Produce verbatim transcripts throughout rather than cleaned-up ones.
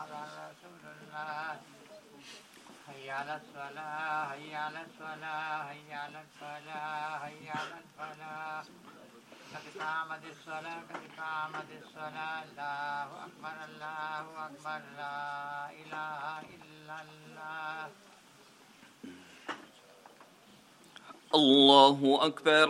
على رسول الله حي على الصلاة حي على الصلاة حي على الفلاح حي على الفلاح قد قامت الصلاة قد قامت الصلاة الله أكبر الله أكبر لا إله إلا الله الله أكبر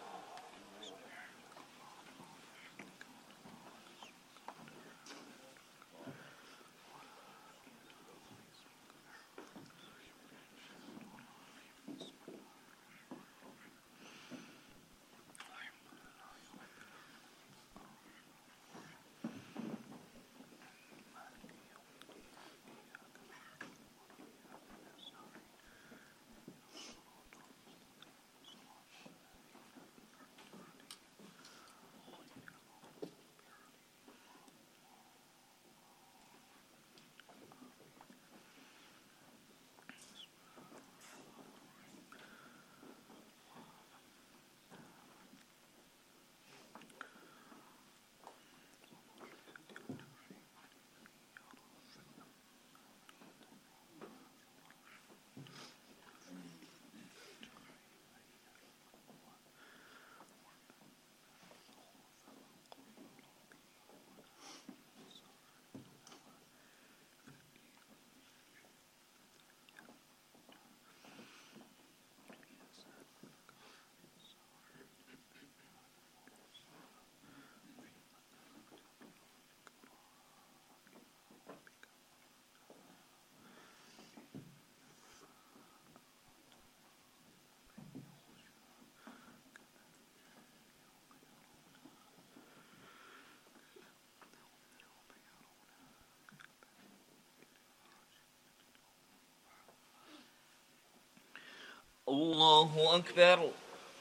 الله أكبر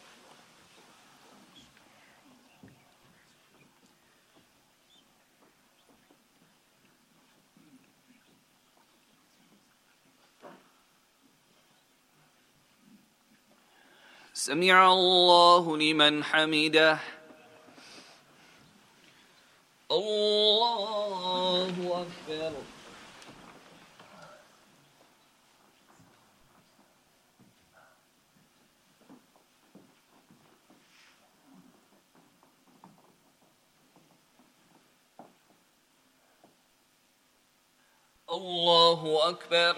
سمع الله لمن حمده الله أكبر الله أكبر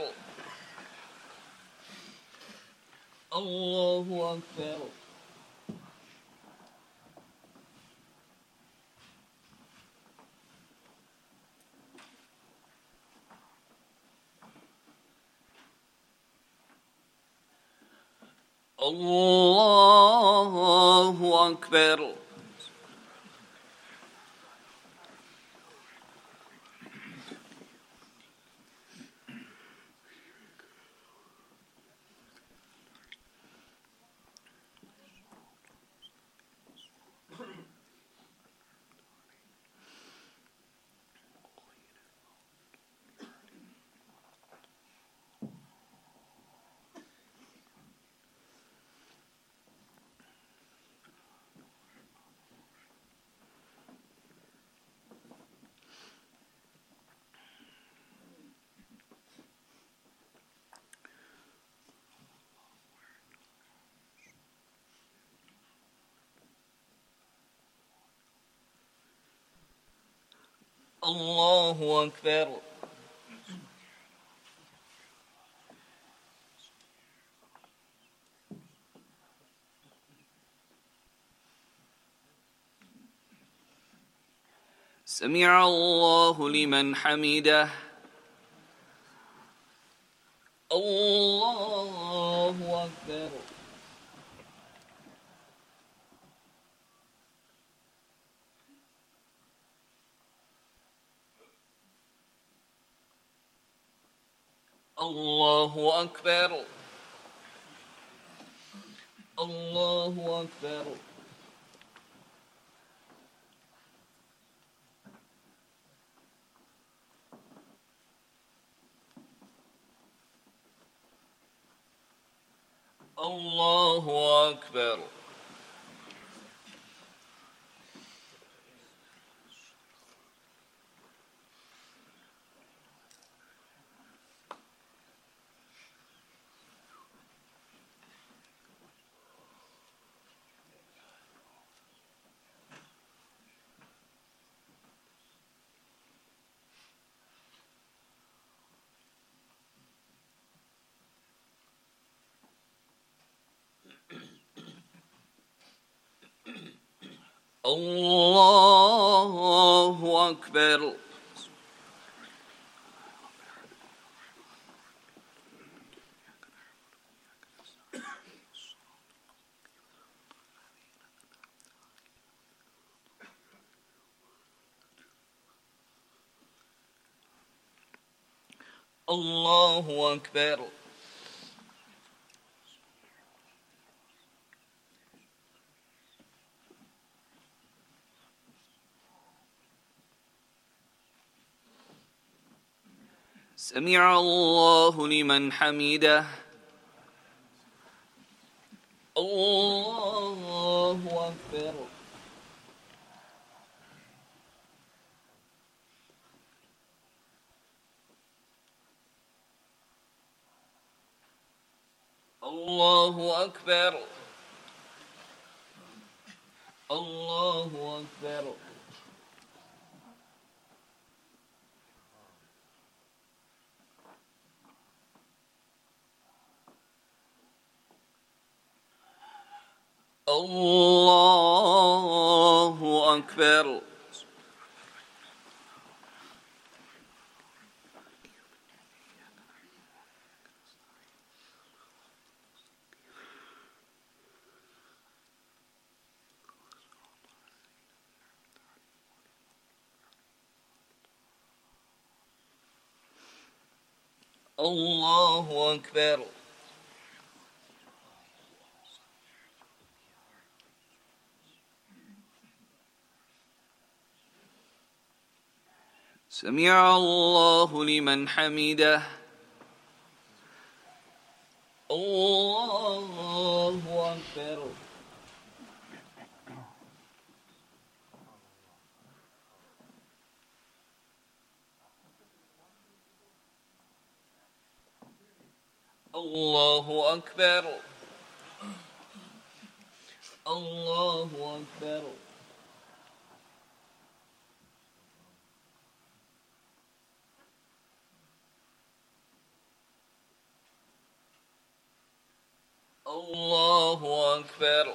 الله أكبر الله أكبر الله أكبر سمع الله لمن حمده الله أكبر الله أكبر الله أكبر الله أكبر الله أكبر. الله أكبر. سمع الله لمن حمده. الله أكبر. الله أكبر. الله أكبر. الله أكبر. الله أكبر. سمع الله لمن حمده. الله أكبر. الله أكبر. الله أكبر. الله أكبر.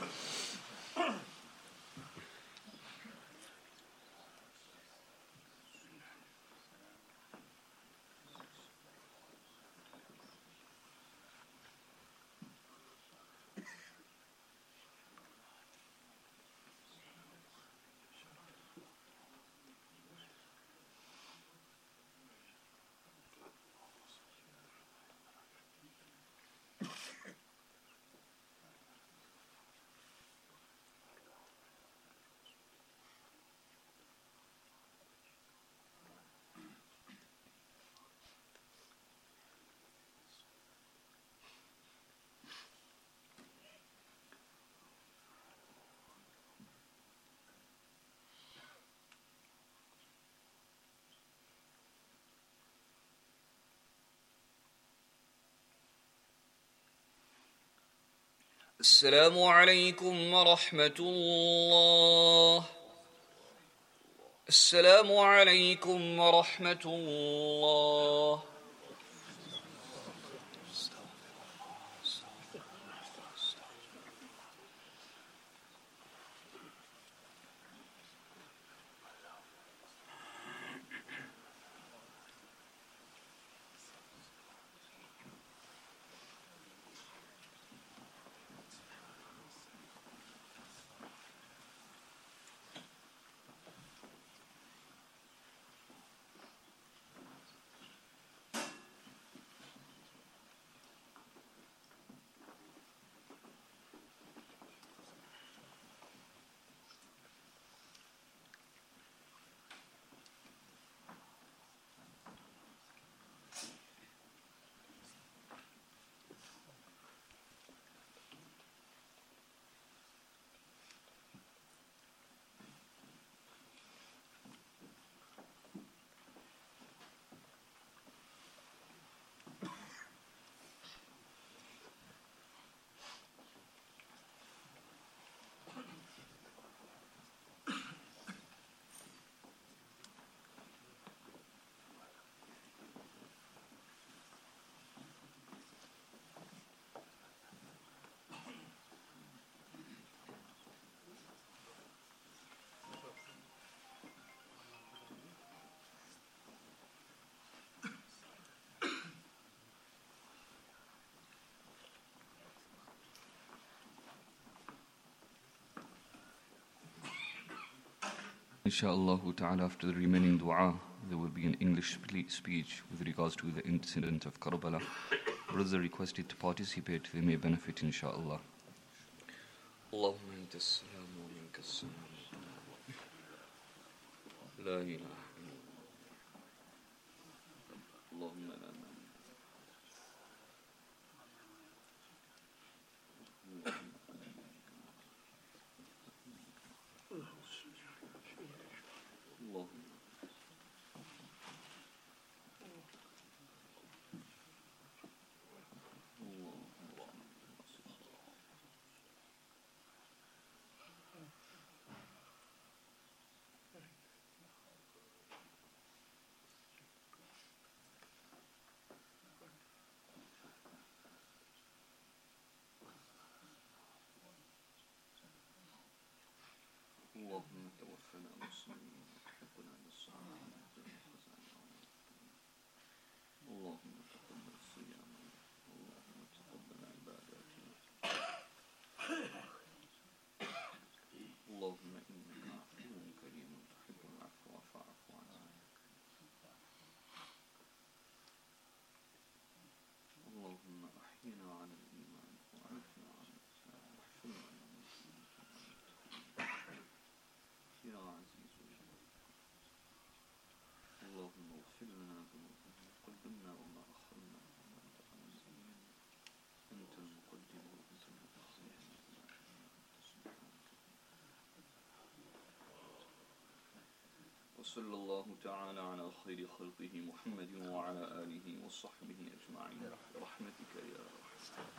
السلام عليكم ورحمة الله. السلام عليكم ورحمة الله. Insha'Allah ta'ala, after the remaining dua, there will be an English speech with regards to the incident of Karbala. Brothers are requested to participate, they may benefit insha'Allah. Allahumma anta as-salam wa minka as-salam. La ilaha illa Allahumma la اللهم توفنا مسلمين وحقنا بالصالحين اللهم تقبل صيامنا اللهم تقبل عباداتنا اللهم إنك عفو كريم تحب العفو فاعف عنا اللهم أحينا على الإيمان وعافنا عن الإسلام واحفظنا يا عزيز اللهم اغفر لنا ذنوبنا قدمنا وما أخرنا وما تقدمنا أنت المقدم وأنت المؤخر وصلى الله تعالى على خير خلقه محمد وعلى آله وصحبه أجمعين برحمتك يا رحمن.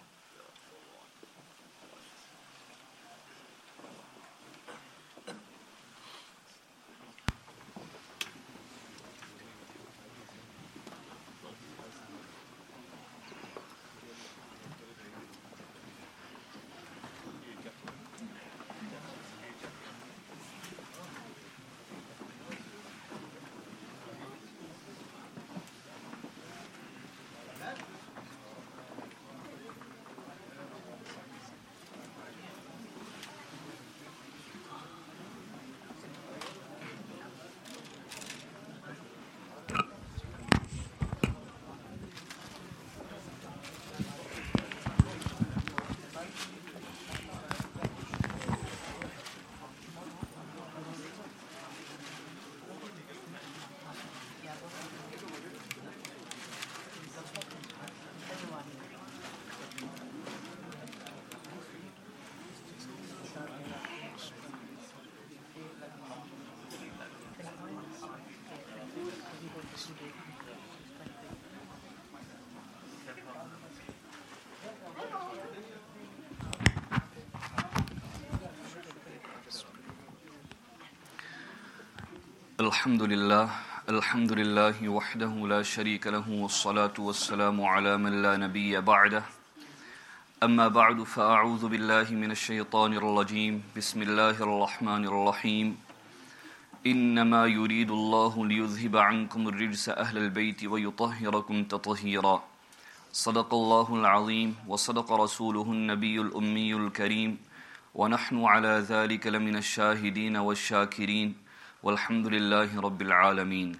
الحمد لله الحمد لله وحده لا شريك له والصلاة والسلام على من لا نبي بعده أما بعد فأعوذ بالله من الشيطان الرجيم بسم الله الرحمن الرحيم إنما يريد الله ليذهب عنكم الرجس أهل البيت ويطهركم تطهيرا صدق الله العظيم وصدق رسوله النبي الأمي الكريم ونحن على ذلك لمن الشاهدين والشاكرين والحمد لله رب العالمين.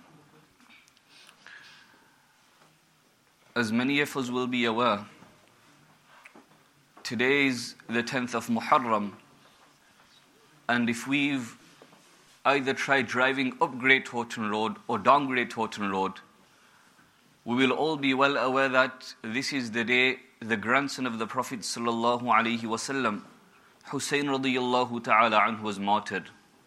As many of us will be aware, today is the tenth of Muharram, and if we've either tried driving up Great Horton Road or down Great Horton Road, we will all be well aware that this is the day the grandson of the Prophet sallallahu alaihi wasallam, Hussein radiyallahu ta'ala anhu, was martyred.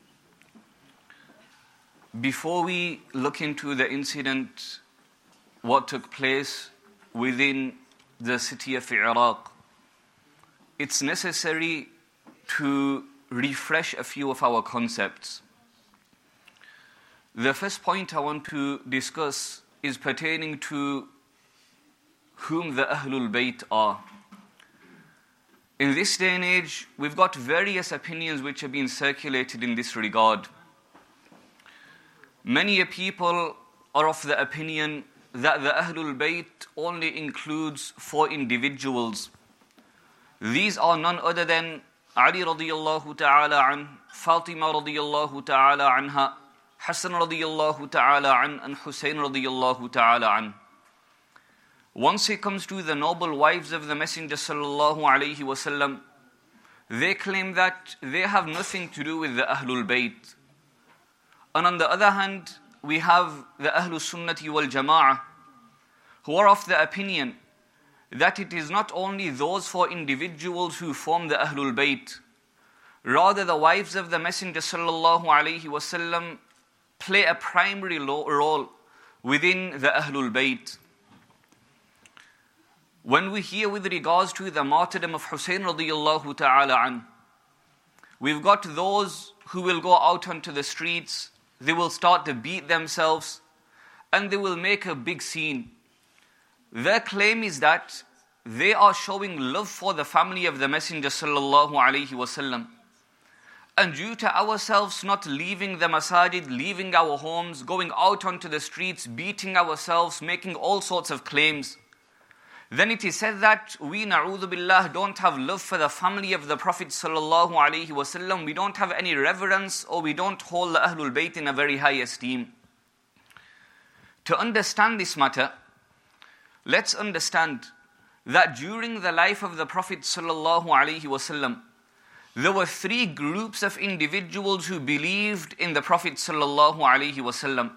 Before we look into the incident, what took place within the city of Iraq, it's necessary to refresh a few of our concepts. The first point I want to discuss is pertaining to whom the Ahlul Bayt are. In this day and age, we've got various opinions which have been circulated in this regard. Many people are of the opinion that the Ahlul Bayt only includes four individuals. These are none other than Ali radiyallahu ta'ala an, Fatima radiyallahu ta'ala anha, Hassan radiyallahu ta'ala an, and Hussein radiyallahu ta'ala an. Once it comes to the noble wives of the Messenger sallallahu alayhi wasallam, they claim that they have nothing to do with the Ahlul Bayt. And on the other hand, we have the Ahlul Sunnati wal Jama'ah, who are of the opinion that it is not only those four individuals who form the Ahlul Bayt, rather the wives of the Messenger sallallahu alayhi wasallam play a primary role within the Ahlul Bayt. When we hear with regards to the martyrdom of Hussein radiyallahu ta'ala an, we've got those who will go out onto the streets, they will start to beat themselves, and they will make a big scene. Their claim is that they are showing love for the family of the Messenger sallallahu alayhi wasallam. And due to ourselves not leaving the masajid, leaving our homes, going out onto the streets, beating ourselves, making all sorts of claims, then it is said that we, na'udhu billah, don't have love for the family of the Prophet sallallahu alaihi wasallam. We don't have any reverence, or we don't hold the Ahlul Bayt in a very high esteem. To understand this matter, let's understand that during the life of the Prophet sallallahu alaihi wasallam, there were three groups of individuals who believed in the Prophet sallallahu alaihi wasallam.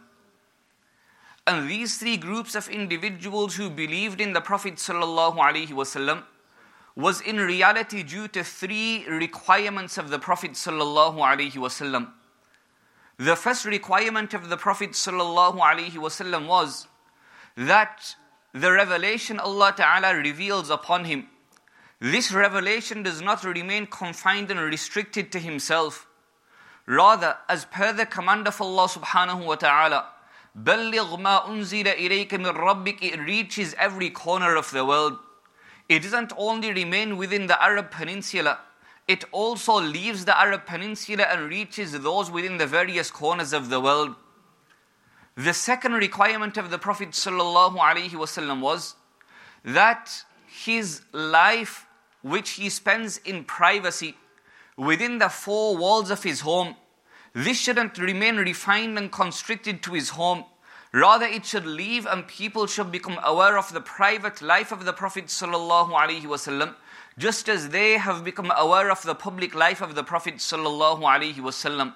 And these three groups of individuals who believed in the Prophet sallallahu alaihi wasallam was in reality due to three requirements of the Prophet sallallahu alaihi wasallam. The first requirement of the Prophet sallallahu alaihi wasallam was that the revelation Allah Ta'ala reveals upon him, this revelation does not remain confined and restricted to himself. Rather, as per the command of Allah subhanahu wa ta'ala, بَلِّغْ مَا أُنزِلَ إِلَيْكَ مِنْ رَبِّكَ, it reaches every corner of the world. It doesn't only remain within the Arab Peninsula, it also leaves the Arab Peninsula and reaches those within the various corners of the world. The second requirement of the Prophet sallallahu alaihi wasallam was that his life, which he spends in privacy within the four walls of his home, this shouldn't remain refined and constricted to his home. Rather, it should leave and people should become aware of the private life of the Prophet sallallahu alaihi wasallam, just as they have become aware of the public life of the Prophet sallallahu alaihi wasallam.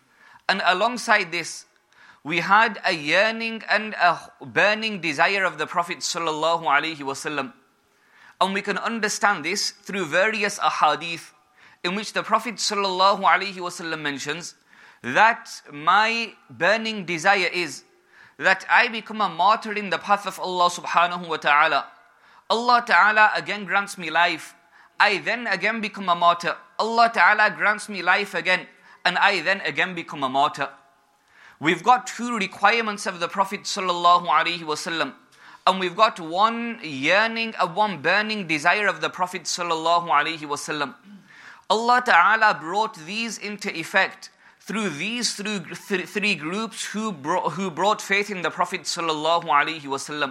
And alongside this, we had a yearning and a burning desire of the Prophet sallallahu alaihi wasallam. And we can understand this through various ahadith in which the Prophet sallallahu alaihi wasallam mentions that my burning desire is that I become a martyr in the path of Allah subhanahu wa ta'ala. Allah ta'ala again grants me life. I then again become a martyr. Allah ta'ala grants me life again, and I then again become a martyr. We've got two requirements of the Prophet sallallahu alaihi wasallam, and we've got one yearning and one burning desire of the Prophet sallallahu alaihi wasallam. Allah ta'ala brought these into effect through these through th- three groups who brought, who brought faith in the Prophet sallallahu alaihi wasallam.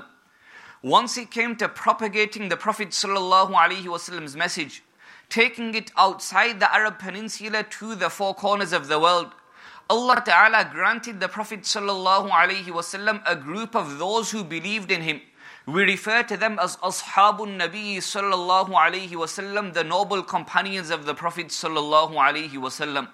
Once it came to propagating the Prophet sallallahu alaihi wasallam's message, taking it outside the Arab Peninsula to the four corners of the world, Allah Ta'ala granted the Prophet sallallahu alaihi wasallam a group of those who believed in him. We refer to them as Ashabun Nabi sallallahu alaihi wasallam, the noble companions of the Prophet sallallahu alaihi wasallam.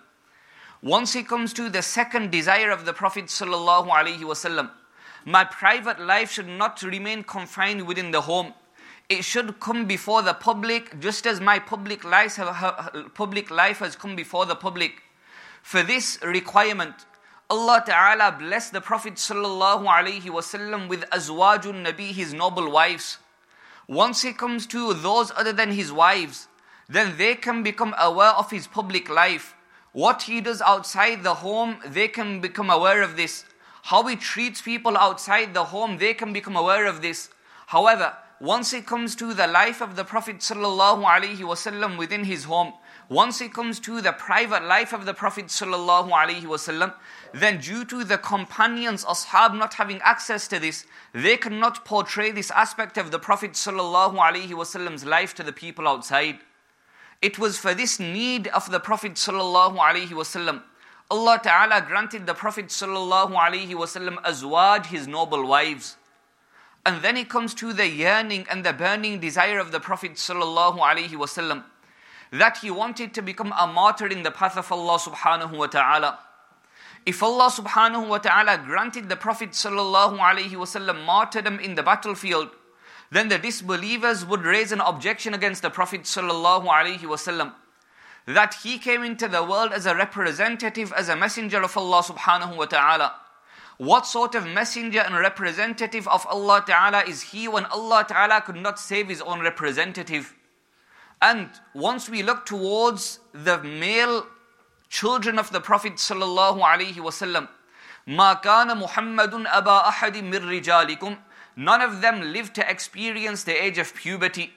Once it comes to the second desire of the Prophet sallallahu alaihi wasallam, my private life should not remain confined within the home. It should come before the public, just as my public life, public life has come before the public. For this requirement, Allah Ta'ala blessed the Prophet sallallahu alaihi wasallam with azwajun Nabi, his noble wives. Once it comes to those other than his wives, then they can become aware of his public life. What he does outside the home, they can become aware of this. How he treats people outside the home, they can become aware of this. However, once it comes to the life of the Prophet sallallahu alaihi wasallam within his home, once it comes to the private life of the Prophet sallallahu alaihi wasallam, then due to the companions, ashab, not having access to this, they cannot portray this aspect of the Prophet sallallahu alaihi wasallam's life to the people outside. It was for this need of the Prophet sallallahu alaihi wasallam, Allah Ta'ala granted the Prophet sallallahu alaihi wasallam azwaj, his noble wives. And then it comes to the yearning and the burning desire of the Prophet sallallahu alaihi wasallam, that he wanted to become a martyr in the path of Allah subhanahu wa ta'ala. If Allah subhanahu wa ta'ala granted the Prophet sallallahu alaihi wasallam martyrdom in the battlefield, then the disbelievers would raise an objection against the Prophet sallallahu alaihi wasallam, that he came into the world as a representative, as a messenger of Allah subhanahu wa ta'ala. What sort of messenger and representative of Allah ta'ala is he when Allah ta'ala could not save his own representative? And once we look towards the male children of the Prophet sallallahu alaihi wasallam, ما كان محمد أبا أحد من رجالكم, none of them lived to experience the age of puberty.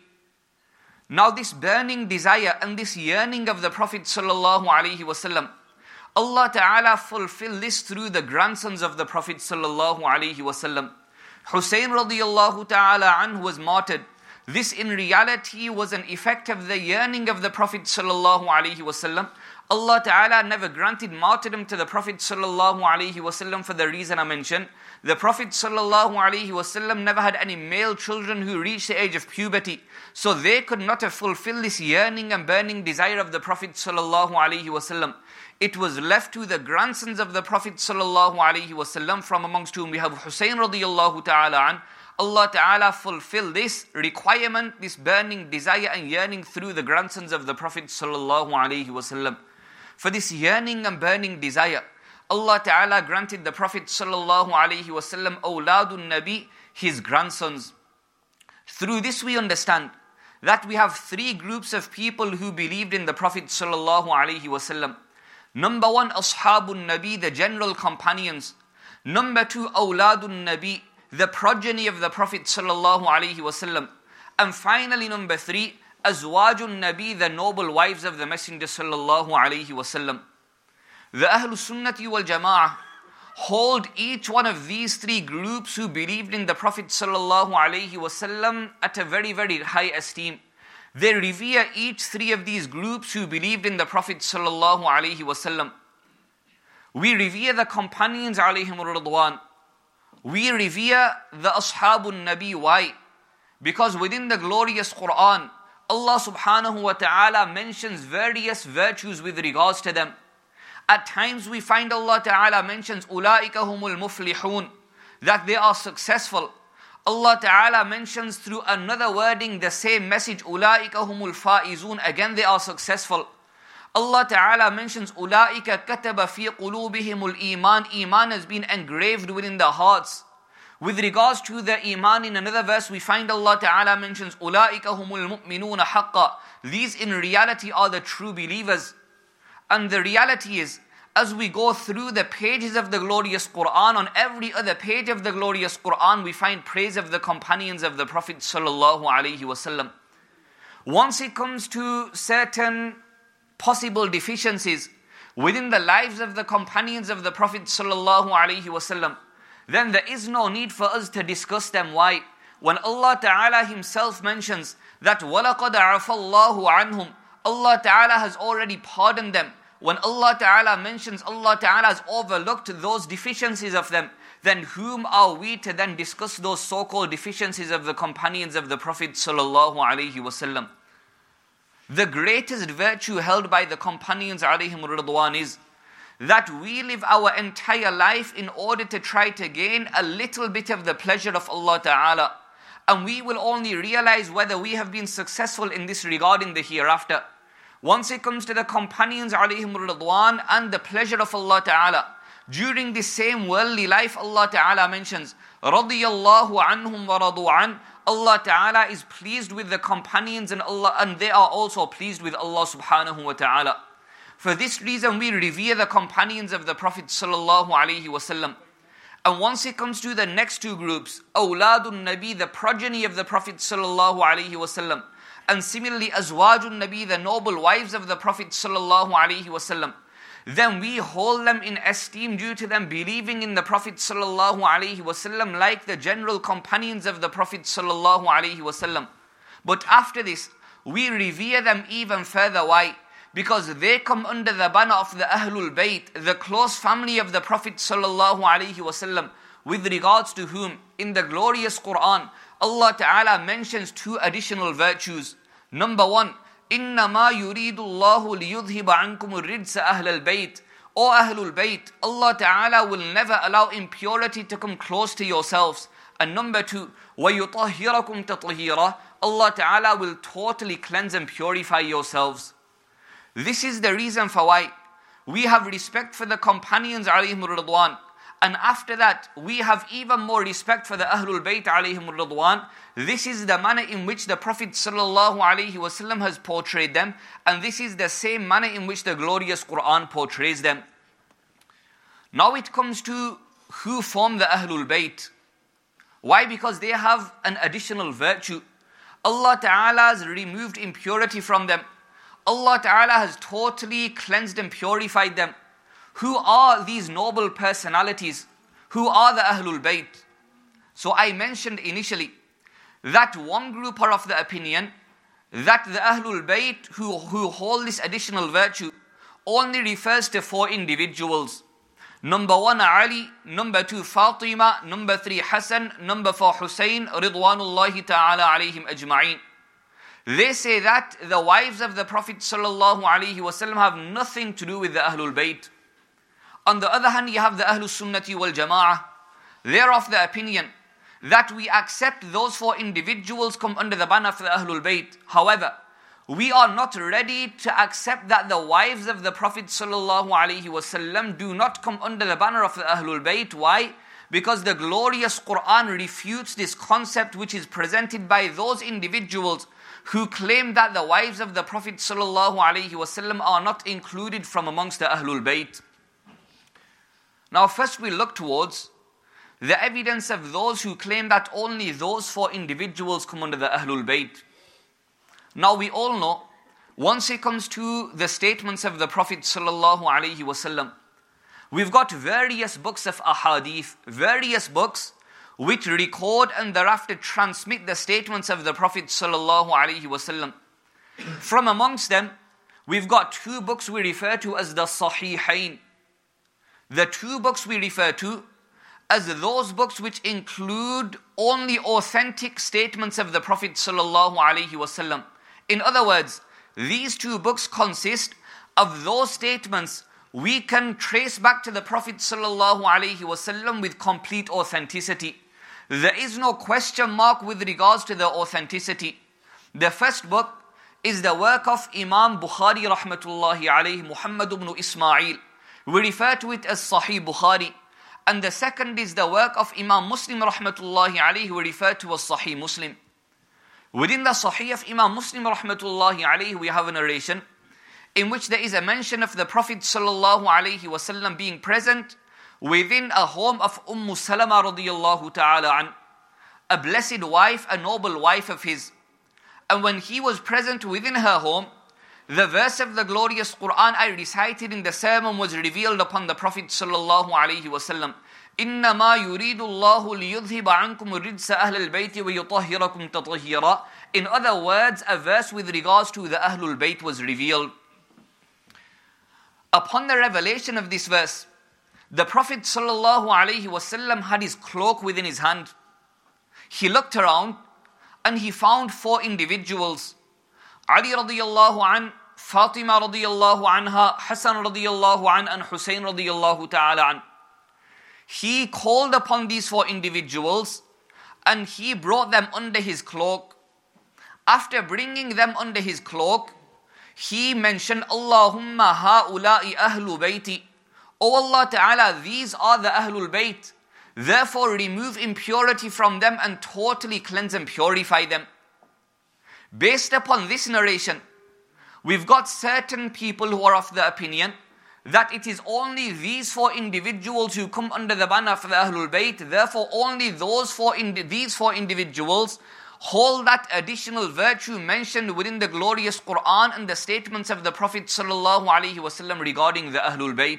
Now this burning desire and this yearning of the Prophet sallallahu alaihi wasallam, Allah Ta'ala fulfilled this through the grandsons of the Prophet sallallahu alaihi wasallam. Hussein radiyallahu ta'ala anhu was martyred. This in reality was an effect of the yearning of the Prophet sallallahu alaihi wasallam. Allah Ta'ala never granted martyrdom to the Prophet sallallahu alaihi wasallam for the reason I mentioned. The Prophet sallallahu alaihi wasallam never had any male children who reached the age of puberty, so they could not have fulfilled this yearning and burning desire of the Prophet sallallahu alaihi wasallam. It was left to the grandsons of the Prophet sallallahu alaihi wasallam, from amongst whom we have Hussein radiyallahu ta'ala an. Allah Ta'ala fulfilled this requirement, this burning desire and yearning through the grandsons of the Prophet sallallahu alaihi wasallam. For this yearning and burning desire, Allah Ta'ala granted the Prophet sallallahu alaihi wasallam awladun nabi, his grandsons. Through this we understand that we have three groups of people who believed in the Prophet sallallahu alaihi wasallam. Number one, ashabun nabi, the general companions. Number two, awladun nabi, the progeny of the Prophet sallallahu alaihi wasallam. And finally, number three, azwajun nabi, the noble wives of the Messenger sallallahu alaihi wasallam. The Ahlul Sunnati wal Jama'ah hold each one of these three groups who believed in the Prophet sallallahu alaihi wasallam at a very, very high esteem. They revere each three of these groups who believed in the Prophet sallallahu alaihi wasallam. We revere the companions alayhim ridwan. We revere the ashabun nabi. Why? Because within the glorious Quran, Allah subhanahu wa ta'ala mentions various virtues with regards to them. At times we find Allah Ta'ala mentions أُولَٰئِكَ هُمُ الْمُفْلِحُونَ, that they are successful. Allah Ta'ala mentions through another wording the same message, أُولَٰئِكَ هُمُ الْفَائِزُونَ, again they are successful. Allah Ta'ala mentions أُولَٰئِكَ كَتَبَ فِي قُلُوبِهِمُ الْإِيمَانِ, Iman has been engraved within the hearts. With regards to the Iman, in another verse we find Allah Ta'ala mentions أُولَٰئِكَ هُمُ الْمُؤْمِنُونَ حَقًّا, these in reality are the true believers. And the reality is, as we go through the pages of the glorious Quran, on every other page of the glorious Quran, we find praise of the companions of the Prophet sallallahu alaihi wasallam. Once it comes to certain possible deficiencies within the lives of the companions of the Prophet sallallahu alaihi wasallam, then there is no need for us to discuss them. Why? When Allah Ta'ala Himself mentions that وَلَقَدْ عَفَى اللَّهُ عَنْهُمْ, Allah Ta'ala has already pardoned them. When Allah Ta'ala mentions Allah Ta'ala has overlooked those deficiencies of them, then whom are we to then discuss those so-called deficiencies of the companions of the Prophet sallallahu alaihi wasallam? The greatest virtue held by the companions alayhim ridwan is that we live our entire life in order to try to gain a little bit of the pleasure of Allah Ta'ala. And we will only realize whether we have been successful in this regard in the hereafter. Once it comes to the companions alayhim ridwan and the pleasure of Allah Ta'ala, during this same worldly life, Allah Ta'ala mentions, radiyallahu anhum wa radu an, Allah Ta'ala is pleased with the companions and Allah, and they are also pleased with Allah subhanahu wa ta'ala. For this reason we revere the companions of the Prophet sallallahu alaihi wasallam. And once it comes to the next two groups, awladun nabi, the progeny of the Prophet sallallahu alaihi wasallam, and similarly azwajun nabi, the noble wives of the Prophet sallallahu alaihi wasallam, then we hold them in esteem due to them believing in the Prophet sallallahu alaihi wasallam like the general companions of the Prophet sallallahu alaihi wasallam. But after this, we revere them even further. Why? Because they come under the banner of the Ahlul Bayt, the close family of the Prophet sallallahu alaihi wasallam, with regards to whom in the glorious Quran Allah Ta'ala mentions two additional virtues. Number one, إِنَّمَا يُرِيدُ اللَّهُ لِيُذْهِبَ عَنْكُمُ الرِّجْسَ أَهْلَ الْبَيْتِ O Ahlul Bayt, Allah Ta'ala will never allow impurity to come close to yourselves. And number two, وَيُطَهِّرَكُمْ تَطْهِيرًا Allah Ta'ala will totally cleanse and purify yourselves. This is the reason for why we have respect for the companions alayhim ridwan. And after that, we have even more respect for the Ahlul Bayt alayhim ridwan. This is the manner in which the Prophet sallallahu alaihi wasallam has portrayed them. And this is the same manner in which the glorious Quran portrays them. Now it comes to who form the Ahlul Bayt. Why? Because they have an additional virtue. Allah Ta'ala has removed impurity from them. Allah Ta'ala has totally cleansed and purified them. Who are these noble personalities? Who are the Ahlul Bayt? So I mentioned initially that one group are of the opinion that the Ahlul Bayt who, who hold this additional virtue only refers to four individuals. Number one, Ali. Number two, Fatima. Number three, Hassan. Number four, Hussein. Ridwanullahi ta'ala alayhim ajma'een. They say that the wives of the Prophet sallallahu alaihi wasallam have nothing to do with the Ahlul Bayt. On the other hand, you have the Ahlul Sunnati wal Jama'ah. They're of the opinion that we accept those four individuals come under the banner of the Ahlul Bayt. However, we are not ready to accept that the wives of the Prophet sallallahu alaihi wasallam do not come under the banner of the Ahlul Bayt. Why? Because the glorious Quran refutes this concept which is presented by those individuals who claim that the wives of the Prophet sallallahu alaihi wasallam are not included from amongst the Ahlul Bayt. Now first we look towards the evidence of those who claim that only those four individuals come under the Ahlul Bayt. Now we all know, once it comes to the statements of the Prophet sallallahu alaihi wasallam, we've got various books of ahadith, various books which record and thereafter transmit the statements of the Prophet sallallahu alaihi wasallam. From amongst them, we've got two books we refer to as the Sahihain. The two books we refer to as those books which include only authentic statements of the Prophet sallallahu alaihi wasallam. In other words, these two books consist of those statements we can trace back to the Prophet sallallahu alaihi wasallam with complete authenticity. There is no question mark with regards to the authenticity. The first book is the work of Imam Bukhari rahmatullahi alayhi, Muhammad ibn Ismail. We refer to it as Sahih Bukhari. And the second is the work of Imam Muslim rahmatullahi alayhi, we refer to as Sahih Muslim. Within the Sahih of Imam Muslim rahmatullahi alayhi, we have a narration in which there is a mention of the Prophet sallallahu alayhi wasallam being present within a home of Umm Salama radiyallahu ta'ala an, a blessed wife, a noble wife of his. And when he was present within her home, the verse of the glorious Quran I recited in the sermon was revealed upon the Prophet sallallahu alaihi wasallam. إِنَّمَا يُرِيدُ اللَّهُ لِيُذْهِبَ عَنْكُمُ الرِّجْسَ أَهْلَ الْبَيْتِ وَيُطَهِّرَكُمْ تَطْهِيرًا. In other words, a verse with regards to the Ahlul Bayt was revealed. Upon the revelation of this verse, the Prophet sallallahu alaihi wasallam had his cloak within his hand. He looked around and he found four individuals. Ali radiyallahu an, Fatima radiyallahu anha, Hassan radiyallahu an, and Hussein radiyallahu ta'ala an. He called upon these four individuals and he brought them under his cloak. After bringing them under his cloak, he mentioned, Allahumma ha'ula'i ahlu bayti. O Allah Ta'ala, these are the Ahlul Bayt. Therefore remove impurity from them and totally cleanse and purify them. Based upon this narration, we've got certain people who are of the opinion that it is only these four individuals who come under the banner of the Ahlul Bayt. Therefore only those four indi- these four individuals hold that additional virtue mentioned within the glorious Quran and the statements of the Prophet sallallahu alaihi wasallam regarding the Ahlul Bayt.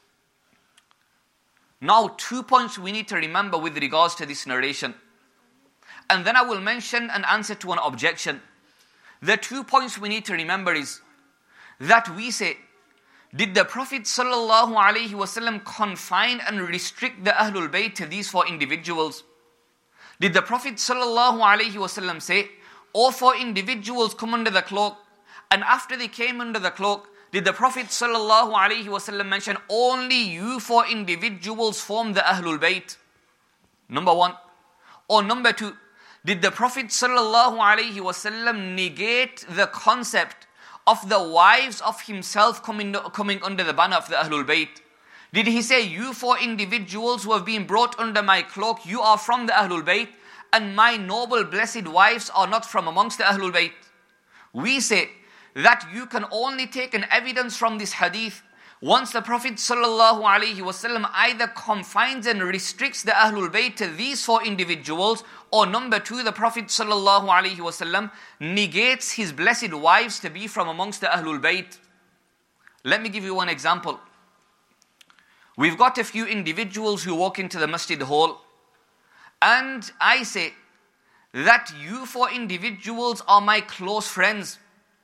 Now, two points we need to remember with regards to this narration. And then I will mention an answer to an objection. the two points we need to remember is that we say, did the Prophet sallallahu alaihi wasallam confine and restrict the Ahlul Bayt to these four individuals? Did the Prophet sallallahu alaihi wasallam say, all four individuals come under the cloak, and after they came under the cloak, did the Prophet sallallahu alaihi wasallam mention only you four individuals form the Ahlul Bayt? Number one. Or number two, did the Prophet sallallahu alaihi wasallam negate the concept of the wives of himself coming, coming under the banner of the Ahlul Bayt? Did he say, you four individuals who have been brought under my cloak, you are from the Ahlul Bayt, and my noble blessed wives are not from amongst the Ahlul Bayt? We say that you can only take an evidence from this hadith once the Prophet sallallahu alaihi wasallam either confines and restricts the Ahlul Bayt to these four individuals, or number two, the Prophet sallallahu alaihi wasallam negates his blessed wives to be from amongst the Ahlul Bayt. Let me give you one example. We've got a few individuals who walk into the masjid hall, and I say that you four individuals are my close friends.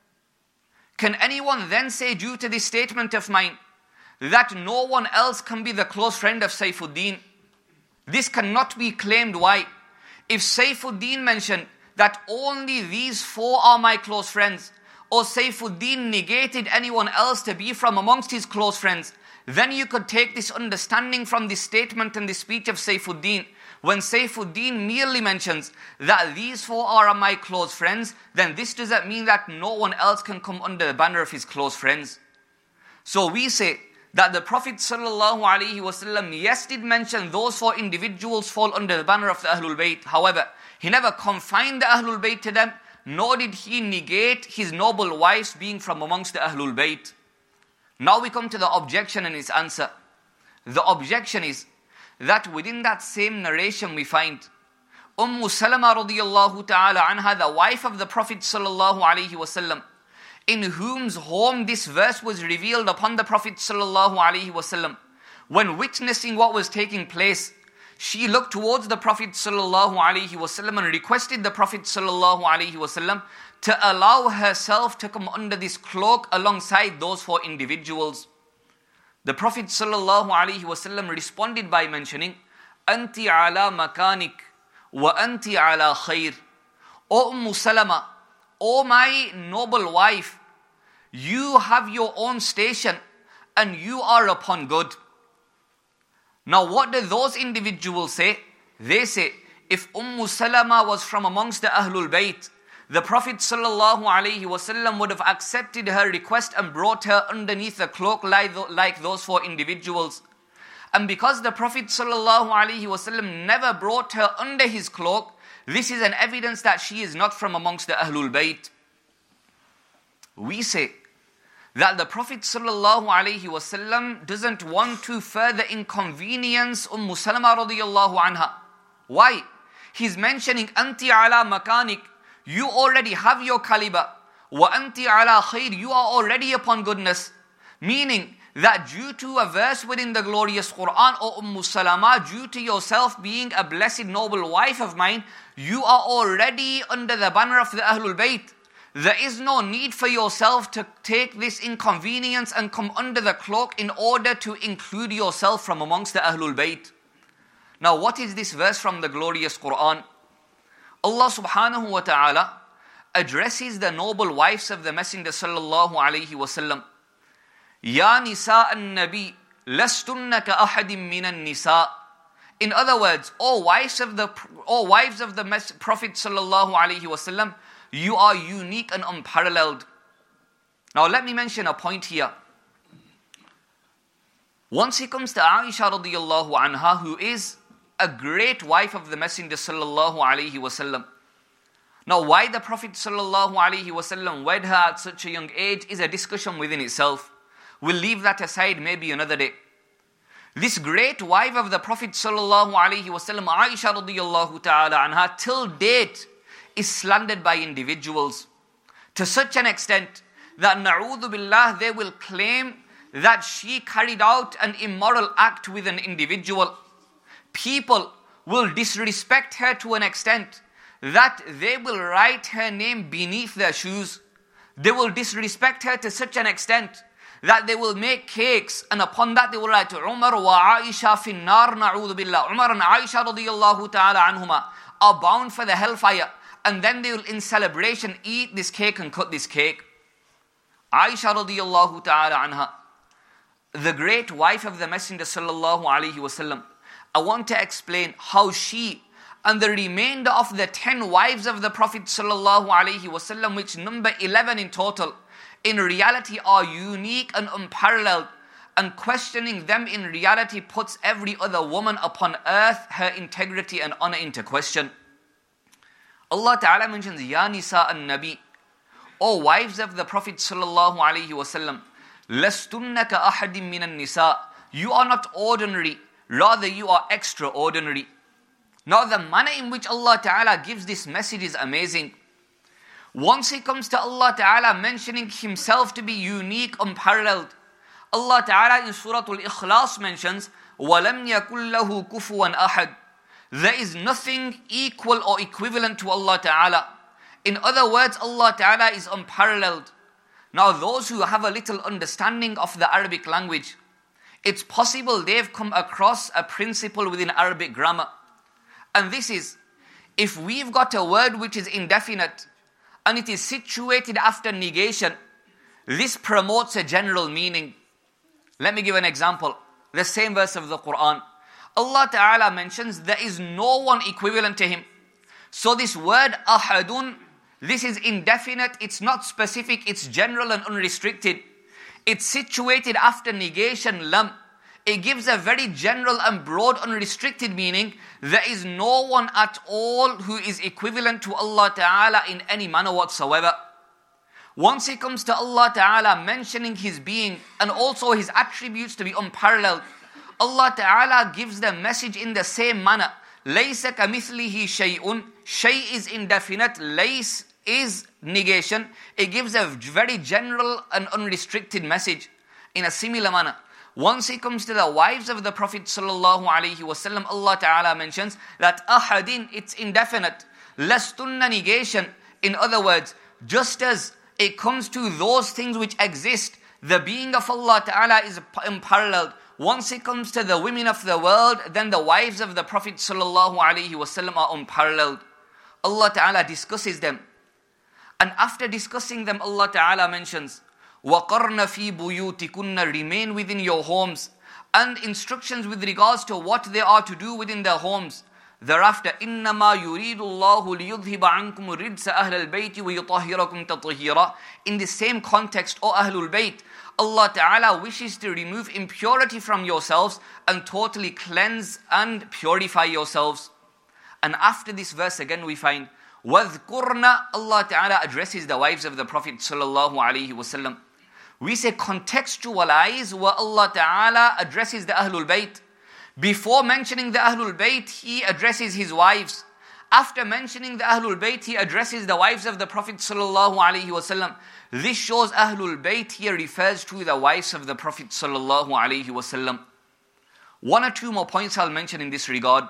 Can anyone then say, due to this statement of mine, that no one else can be the close friend of Saifuddin? This cannot be claimed. Why? If Saifuddin mentioned that only these four are my close friends, or Saifuddin negated anyone else to be from amongst his close friends, then you could take this understanding from this statement and this speech of Saifuddin. When Saifuddin merely mentions that these four are my close friends, then this doesn't mean that no one else can come under the banner of his close friends. So we say that the Prophet sallallahu alaihi wasallam, yes, did mention those four individuals fall under the banner of the Ahlul Bayt. However, he never confined the Ahlul Bayt to them, nor did he negate his noble wives being from amongst the Ahlul Bayt. Now we come to the objection and its answer. The objection is that within that same narration we find Umm Salama radiyallahu ta'ala anha, the wife of the Prophet sallallahu alaihi wasallam, in whose home this verse was revealed upon the Prophet sallallahu alaihi wasallam. When witnessing what was taking place, she looked towards the Prophet sallallahu alaihi wasallam and requested the Prophet sallallahu alaihi wasallam to allow herself to come under this cloak alongside those four individuals. The Prophet sallallahu alaihi wasallam responded by mentioning, "Anti ala makanik wa anti ala khair." O Umm Salama, O my noble wife, you have your own station and you are upon good. Now what do those individuals say? They say, if Umm Salama was from amongst the Ahlul Bayt, the Prophet sallallahu alaihi wasallam would have accepted her request and brought her underneath a cloak like those four individuals. And because the Prophet sallallahu alaihi wasallam never brought her under his cloak, this is an evidence that she is not from amongst the Ahlul Bayt. We say that the Prophet sallallahu alaihi wasallam doesn't want to further inconvenience Umm Salama radiyallahu anha. Why? He's mentioning anti ala makanik. You already have your caliber. Wa anti ala khair. You are already upon goodness. Meaning that due to a verse within the glorious Quran, O Umm Salama, due to yourself being a blessed noble wife of mine, you are already under the banner of the Ahlul Bayt. There is no need for yourself to take this inconvenience and come under the cloak in order to include yourself from amongst the Ahlul Bayt. Now what is this verse from the glorious Quran? Allah subhanahu wa ta'ala addresses the noble wives of the Messenger sallallahu alayhi wasallam. Ya nisa an-nabi, lastunna ka ahadim minan nisa. In other words, O wives of the O wives of the Prophet sallallahu alayhi wasallam, you are unique and unparalleled. Now let me mention a point here. Once it comes to Aisha radiyallahu anha, who is a great wife of the Messenger sallallahu alaihi wasallam. Now why the Prophet sallallahu alaihi wasallam wed her at such a young age is a discussion within itself. We'll leave that aside maybe another day. This great wife of the Prophet sallallahu alaihi wasallam, Aisha radiyallahu ta'ala anha, till date is slandered by individuals to such an extent that na'udhu billah, they will claim that she carried out an immoral act with an individual. People will disrespect her to an extent that they will write her name beneath their shoes. They will disrespect her to such an extent that they will make cakes, and upon that they will write Umar wa Aisha fin nar na'udhu billah. Umar and Aisha radiyallahu ta'ala anhuma are bound for the hellfire, and then they will in celebration eat this cake and cut this cake. Aisha radiyallahu ta'ala anha, the great wife of the Messenger sallallahu alaihi wasallam, I want to explain how she and the remainder of the ten wives of the Prophet sallallahu alaihi wasallam, which number eleven in total, in reality are unique and unparalleled, and questioning them in reality puts every other woman upon earth, her integrity and honor into question. Allah Ta'ala mentions, Ya Nisa an-Nabi, O wives of the Prophet sallallahu alaihi wasallam, lastunna ka ahadim minan nisa, you are not ordinary, rather you are extraordinary. Now the manner in which Allah Ta'ala gives this message is amazing. Once it comes to Allah Ta'ala mentioning Himself to be unique, unparalleled, Allah Ta'ala in Surah Al-Ikhlas mentions, وَلَمْ يَكُلْ لَهُ كُفُوًا أَحَدٍ. There is nothing equal or equivalent to Allah Ta'ala. In other words, Allah Ta'ala is unparalleled. Now those who have a little understanding of the Arabic language, it's possible they've come across a principle within Arabic grammar. And this is, if we've got a word which is indefinite, and it is situated after negation, this promotes a general meaning. Let me give an example. The same verse of the Quran. Allah Ta'ala mentions there is no one equivalent to Him. So this word ahadun, this is indefinite, it's not specific, it's general and unrestricted. It's situated after negation, lam. It gives a very general and broad, unrestricted meaning. There is no one at all who is equivalent to Allah Ta'ala in any manner whatsoever. Once it comes to Allah Ta'ala mentioning His being and also His attributes to be unparalleled, Allah Ta'ala gives the message in the same manner. لَيْسَ كَمِثْلِهِ شَيْءٌ. Shay is indefinite, lays is negation. It gives a very general and unrestricted message. In a similar manner, once it comes to the wives of the Prophet sallallahu alaihi wasallam, Allah Ta'ala mentions that ahadin, it's indefinite. Lastunna, negation. In other words, just as it comes to those things which exist, the being of Allah Ta'ala is unparalleled. Once it comes to the women of the world, then the wives of the Prophet sallallahu alaihi wasallam are unparalleled. Allah Ta'ala discusses them. And after discussing them, Allah Ta'ala mentions, وَقَرْنَ فِي بُيُوتِكُنَّ, remain within your homes, and instructions with regards to what they are to do within their homes. Thereafter, إِنَّمَا يُرِيدُ اللَّهُ لِيُذْهِبَ عَنْكُمُ رِجْسَ أَهْلَ الْبَيْتِ وَيُطَهِّرَكُمْ تَطْهِيرًا. In the same context, O Ahlul Bayt, Allah Ta'ala wishes to remove impurity from yourselves and totally cleanse and purify yourselves. And after this verse again we find, وَذْكُرْنَا, Allah Ta'ala addresses the wives of the Prophet sallallahu alaihi wasallam. We say contextualize where Allah Ta'ala addresses the Ahlul Bayt. Before mentioning the Ahlul Bayt, He addresses His wives. After mentioning the Ahlul Bayt, He addresses the wives of the Prophet sallallahu alaihi wasallam. This shows Ahlul Bayt here refers to the wives of the Prophet sallallahu alaihi wasallam. One or two more points I'll mention in this regard.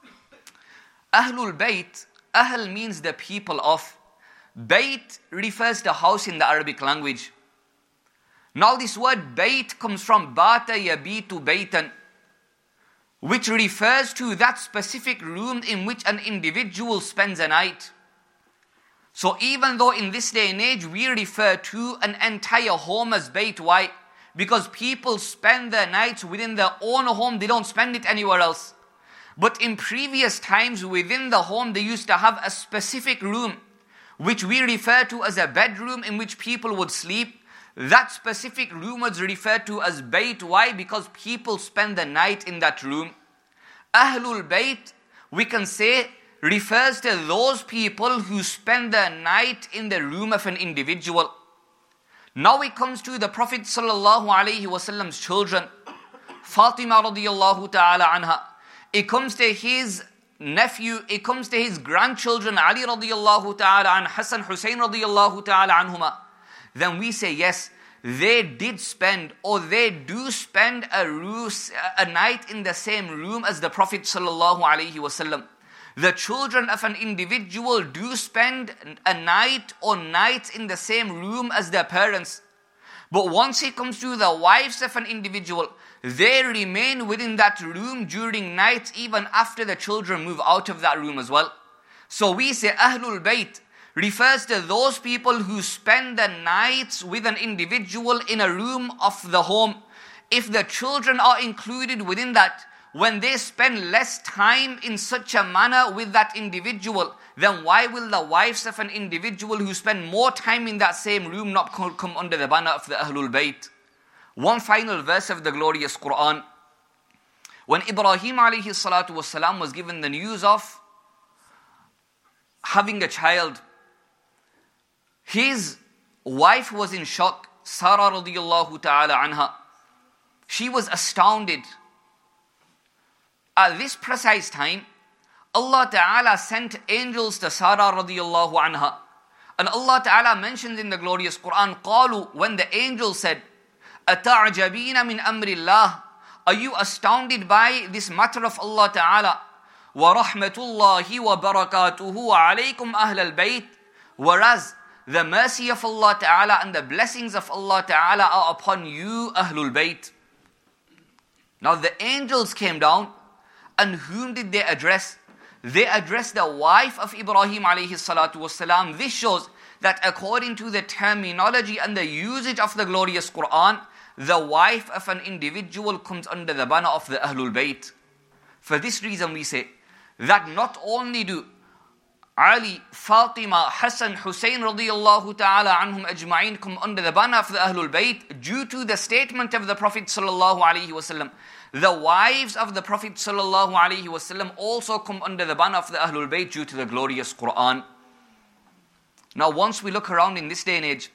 Ahlul Bayt, Ahl means the people of. Bayt refers to house in the Arabic language. Now this word bayt comes from bata yabitu baytan, which refers to that specific room in which an individual spends a night. So even though in this day and age we refer to an entire home as bayt, why? Because people spend their nights within their own home, they don't spend it anywhere else. But in previous times within the home they used to have a specific room, which we refer to as a bedroom in which people would sleep. That specific room was referred to as bayt. Why? Because people spend the night in that room. Ahlul Bayt, we can say, refers to those people who spend the night in the room of an individual. Now it comes to the Prophet sallallahu alaihi wasallam's children. Fatima radiyallahu ta'ala anha. It comes to his nephew, it comes to his grandchildren, Ali radiyallahu ta'ala and Hassan Hussein radiyallahu ta'ala anhuma. Then we say, yes, they did spend or they do spend a, roos, a night in the same room as the Prophet sallallahu alaihi wasallam. The children of an individual do spend a night or nights in the same room as their parents. But once it comes to the wives of an individual, they remain within that room during nights even after the children move out of that room as well. So we say Ahlul Bayt refers to those people who spend the nights with an individual in a room of the home. If the children are included within that, when they spend less time in such a manner with that individual, then why will the wives of an individual who spend more time in that same room not come under the banner of the Ahlul Bayt? One final verse of the glorious Quran. When Ibrahim alayhi salatu wasalam was given the news of having a child, his wife was in shock, Sarah radiyallahu ta'ala anha. She was astounded. At this precise time, Allah Ta'ala sent angels to Sarah radiyallahu anha. And Allah Ta'ala mentions in the glorious Quran, قالوا, when the angel said, أَتَعْجَبِينَ مِنْ أَمْرِ اللَّهِ, are you astounded by this matter of Allah Ta'ala? وَرَحْمَةُ اللَّهِ وَبَرَكَاتُهُ عَلَيْكُمْ أَهْلَ الْبَيْتِ, whereas the mercy of Allah Ta'ala and the blessings of Allah Ta'ala are upon you, Ahlul Bayt. Now the angels came down, and whom did they address? They addressed the wife of Ibrahim alayhi salatu wasalam. This shows that according to the terminology and the usage of the glorious Quran, the wife of an individual comes under the banner of the Ahlul Bayt. For this reason we say that not only do Ali, Fatima, Hassan, Hussein radiyallahu ta'ala anhum ajma'in come under the banner of the Ahlul Bayt due to the statement of the Prophet sallallahu alaihi wasallam. The wives of the Prophet sallallahu alaihi wasallam also come under the banner of the Ahlul Bayt due to the glorious Quran. Now once we look around in this day and age,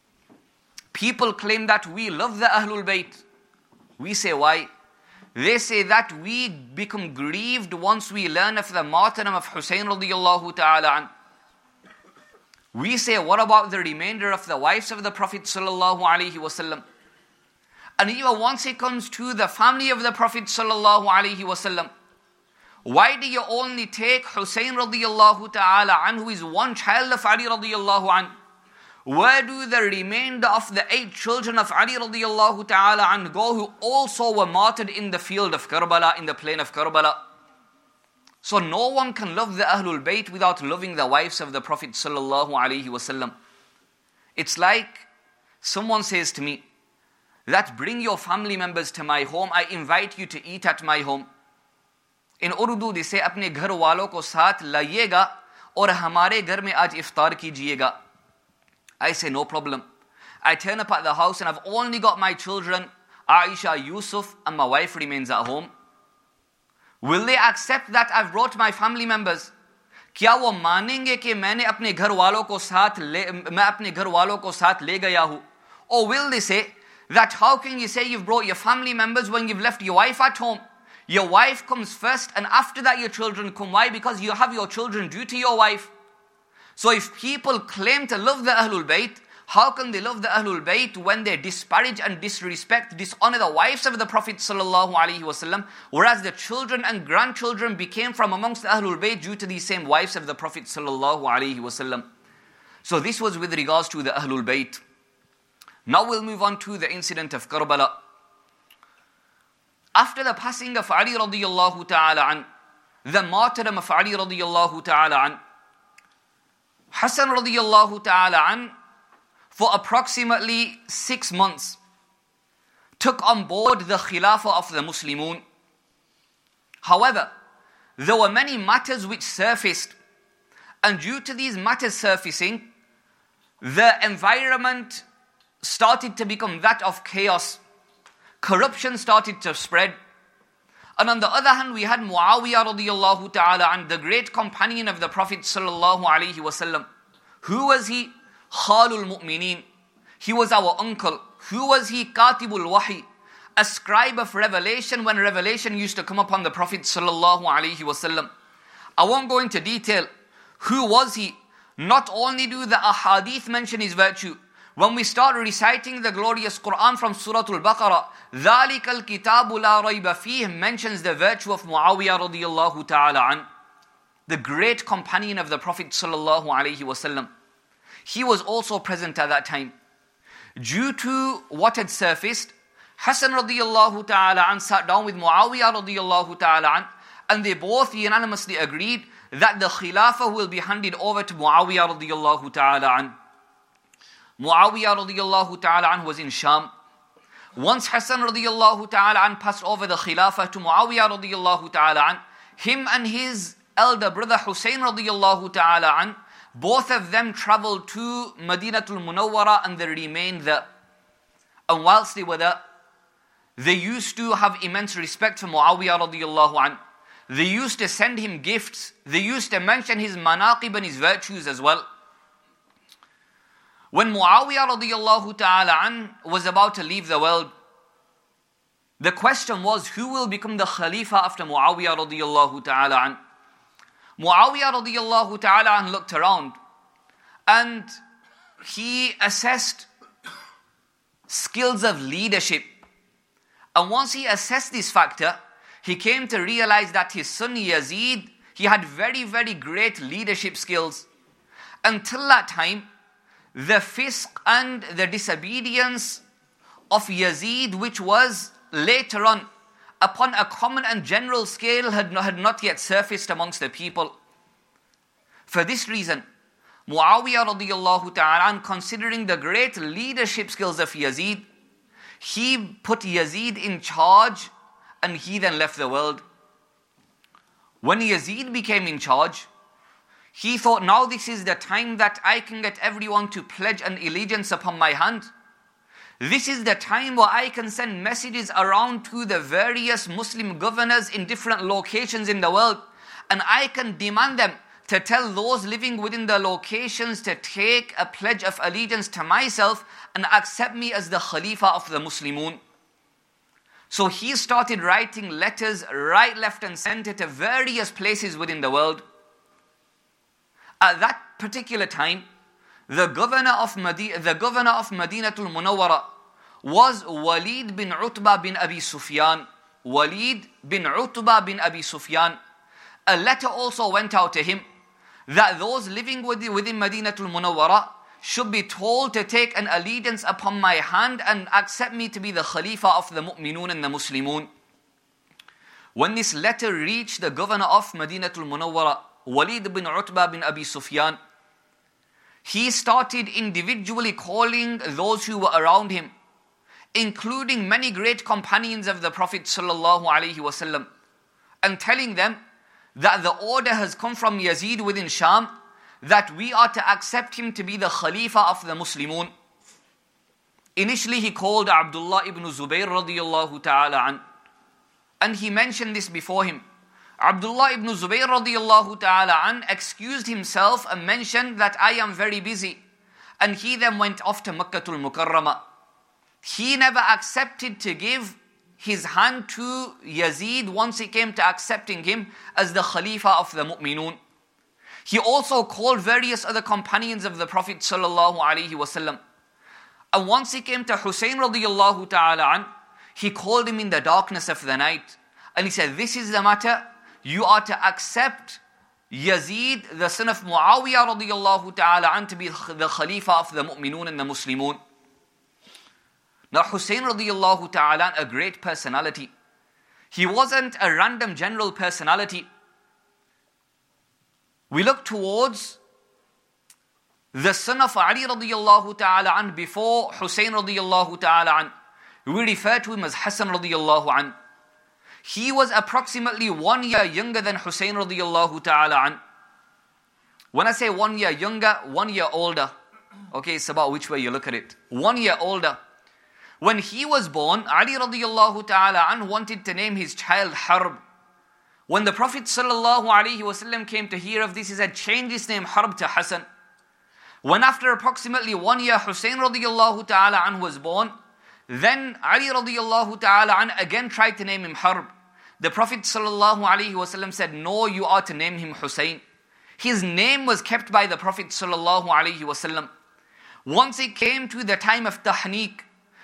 people claim that we love the Ahlul Bayt. We say why? They say that we become grieved once we learn of the martyrdom of Hussein radiyallahu ta'ala an. We say, what about the remainder of the wives of the Prophet sallallahu alaihi wasallam? And even once it comes to the family of the Prophet sallallahu alaihi wasallam, why do you only take Hussein radiyallahu ta'ala an, who is one child of Ali radiyallahu an? Where do the remainder of the eight children of Ali radiyallahu ta'ala an go, who also were martyred in the field of Karbala, in the plain of Karbala? So no one can love the Ahlul Bayt without loving the wives of the Prophet sallallahu alaihi wasallam. It's like someone says to me that bring your family members to my home, I invite you to eat at my home. In Urdu they say apne ghar walon ko saath laiyega aur hamare ghar mein aaj iftar kijiyega. I say, no problem. I turn up at the house and I've only got my children, Aisha, Yusuf, and my wife remains at home. Will they accept that I've brought my family members? क्या वो मानेंगे कि मैंने अपने घर वालों को साथ ले मैं अपने घर वालों को साथ ले गया हूँ? Or will they say that how can you say you've brought your family members when you've left your wife at home? Your wife comes first and after that your children come. Why? Because you have your children due to your wife. So if people claim to love the Ahlul Bayt, how can they love the Ahlul Bayt when they disparage and disrespect, dishonor the wives of the Prophet sallallahu alaihi wasallam, whereas the children and grandchildren became from amongst the Ahlul Bayt due to these same wives of the Prophet sallallahu alaihi wasallam. So this was with regards to the Ahlul Bayt. Now we'll move on to the incident of Karbala. After the passing of Ali radiyallahu ta'ala an, the martyrdom of Ali radiyallahu ta'ala an, Hassan radiyallahu ta'ala an, for approximately six months, took on board the Khilafah of the Muslimun. However, there were many matters which surfaced, and due to these matters surfacing, the environment started to become that of chaos. Corruption started to spread. And on the other hand, we had Muawiyah radiyallahu ta'ala an, the great companion of the Prophet sallallahu alaihi wasallam. Who was he? Khalul Mu'mineen. He was our uncle. Who was he? Katibul Wahi, a scribe of revelation when revelation used to come upon the Prophet sallallahu alaihi wasallam. I won't go into detail. Who was he? Not only do the ahadith mention his virtue, when we start reciting the glorious Quran from Surah Al-Baqarah, ذَلِكَ الْكِتَابُ لَا رَيْبَ فِيهِ mentions the virtue of Muawiyah radiyallahu ta'ala an. the great companion of the Prophet sallallahu alaihi wasallam, he was also present at that time. Due to what had surfaced, Hassan radiyallahu ta'ala an sat down with Muawiyah radiyallahu ta'ala an, and they both unanimously agreed that the Khilafah will be handed over to Muawiyah radiyallahu ta'ala an. Muawiyah radiyallahu ta'ala an was in Sham. Once Hassan radiyallahu ta'ala an passed over the Khilafah to Muawiyah radiyallahu ta'ala an, him and his elder brother Hussein radiyallahu ta'ala an, both of them traveled to Madinatul Munawwara and they remained there. And whilst they were there, they used to have immense respect for Muawiyah radiyallahu an. They used to send him gifts. They used to mention his manaqib and his virtues as well. When Muawiyah radiyallahu ta'ala an was about to leave the world, the question was, who will become the Khalifa after Muawiyah radiyallahu ta'ala an? Muawiyah radiyallahu ta'ala an looked around and he assessed skills of leadership. And once he assessed this factor, he came to realize that his son Yazid, he had very, very great leadership skills. Until that time, the fisq and the disobedience of Yazid, which was later on upon a common and general scale, had not, had not yet surfaced amongst the people. For this reason, Muawiyah radiyallahu ta'ala, considering the great leadership skills of Yazid, he put Yazid in charge and he then left the world. When Yazid became in charge, he thought, now this is the time that I can get everyone to pledge an allegiance upon my hand. This is the time where I can send messages around to the various Muslim governors in different locations in the world, and I can demand them to tell those living within the locations to take a pledge of allegiance to myself and accept me as the Khalifa of the Muslimun. So he started writing letters right, left and center to various places within the world. At that particular time, the governor of Madi- the governor of Madinatul Munawwara was Walid bin Utbah bin Abi Sufyan. Walid bin Utbah bin Abi Sufyan. A letter also went out to him that those living within Madinatul Munawwara should be told to take an allegiance upon my hand and accept me to be the Khalifa of the Mu'minun and the Muslimun. When this letter reached the governor of Madinatul Munawwara, Walid bin Utbah bin Abi Sufyan, he started individually calling those who were around him, including many great companions of the Prophet sallallahu alaihi wasallam, and telling them that the order has come from Yazid within Sham that we are to accept him to be the Khalifa of the Muslimun. Initially he called Abdullah ibn Zubayr radiyallahu ta'ala an, and he mentioned this before him. Abdullah ibn Zubayr radiyallahu ta'ala an excused himself and mentioned that I am very busy. And he then went off to Makkatul Mukarramah. He never accepted to give his hand to Yazid once it came to accepting him as the Khalifa of the Mu'minun. He also called various other companions of the Prophet sallallahu alaihi wasallam. And once he came to Hussein radiyallahu ta'ala an, he called him in the darkness of the night. And he said, this is the matter. You are to accept Yazid, the son of Muawiyah radiyallahu ta'ala an, to be the Khalifa of the Mu'minun and the Muslimun. Now Hussein radiyallahu ta'ala, a great personality. He wasn't a random general personality. We look towards the son of Ali radiyallahu ta'ala an before Hussein radiyallahu ta'ala an. We refer to him as Hassan radiyallahu an. He was approximately one year younger than Hussein radiyallahu ta'ala an. When I say one year younger, one year older. Okay, it's about which way you look at it. One year older. When he was born, Ali radiyallahu ta'ala an wanted to name his child Harb. When the Prophet sallallahu alaihi wasallam came to hear of this, he said, change his name Harb to Hassan. When after approximately one year Hussein radiyallahu ta'ala an was born, then Ali radiyallahu ta'ala an again tried to name him Harb. The Prophet sallallahu alaihi wasallam said, no, you are to name him Hussein. His name was kept by the Prophet sallallahu alaihi wasallam. Once it came to the time of tahniq,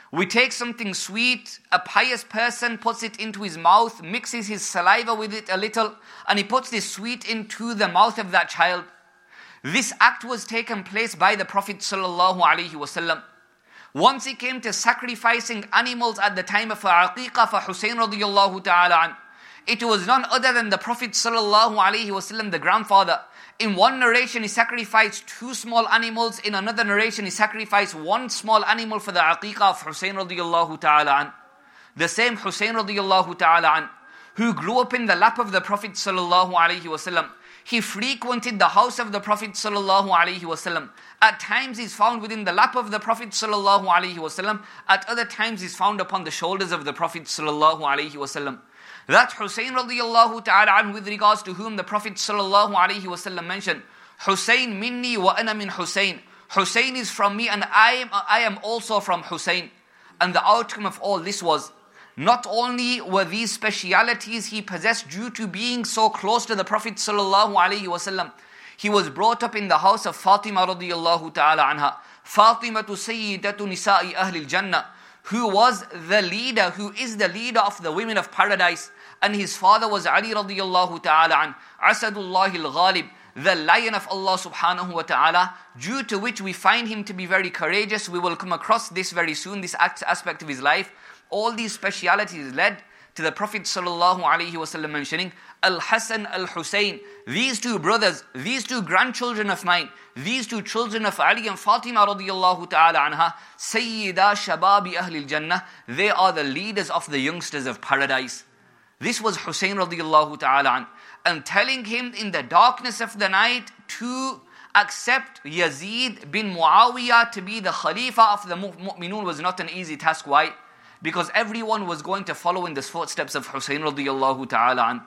We take something sweet, a pious person puts it into his mouth, mixes his saliva with it a little, and he puts this sweet into the mouth of that child. This act was taken place by the Prophet sallallahu alaihi wasallam. Once it came to sacrificing animals at the time of Aqiqah for Hussein radiyallahu ta'ala an, it was none other than the Prophet sallallahu alaihi wasallam, the grandfather. In one narration, he sacrificed two small animals. In another narration, he sacrificed one small animal for the Aqiqah of Hussein radiyallahu ta'ala an. The same Hussein radiyallahu ta'ala an, who grew up in the lap of the Prophet sallallahu alaihi wasallam. He frequented the house of the Prophet sallallahu alaihi wasallam. At times he's found within the lap of the Prophet sallallahu alaihi wasallam. At other times he's found upon the shoulders of the Prophet sallallahu alaihi wasallam. That Hussein radiyallahu ta'ala anhu, with regards to whom the Prophet sallallahu alaihi wasallam mentioned, Hussein minni wa ana min Hussein. Hussein is from me and I am, I am also from Hussein. And the outcome of all this was, not only were these specialities he possessed due to being so close to the Prophet sallallahu alaihi wasallam, he was brought up in the house of Fatima radiyallahu ta'ala anha. Fatima tu sayyidatu nisa'i ahli al-jannah, who was the leader, who is the leader of the women of paradise. And his father was Ali radiyallahu ta'ala an, Asadullah al-Ghalib, the lion of Allah subhanahu wa ta'ala, due to which we find him to be very courageous. We will come across this very soon, this aspect of his life. All these specialities led to the Prophet sallallahu alaihi wasallam mentioning, Al-Hasan Al-Husayn, these two brothers, these two grandchildren of mine, these two children of Ali and Fatima radiyallahu ta'ala anha, Sayyida Shababi Ahli al-Jannah, they are the leaders of the youngsters of paradise. This was Hussein radiyallahu ta'ala an, and telling him in the darkness of the night to accept Yazid bin Muawiyah to be the Khalifa of the Mu'minun was not an easy task. Why? Because everyone was going to follow in the footsteps of Hussein radiyallahu ta'ala an.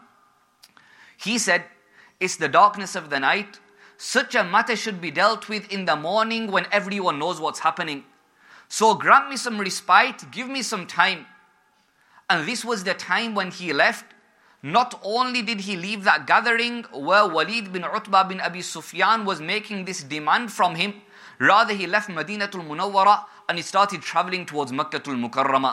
He said, it's the darkness of the night. Such a matter should be dealt with in the morning when everyone knows what's happening. So grant me some respite, give me some time. And this was the time when he left. Not only did he leave that gathering where Walid bin Utbah bin Abi Sufyan was making this demand from him, rather he left Madinatul Munawwara and he started traveling towards Makkatul Mukarramah.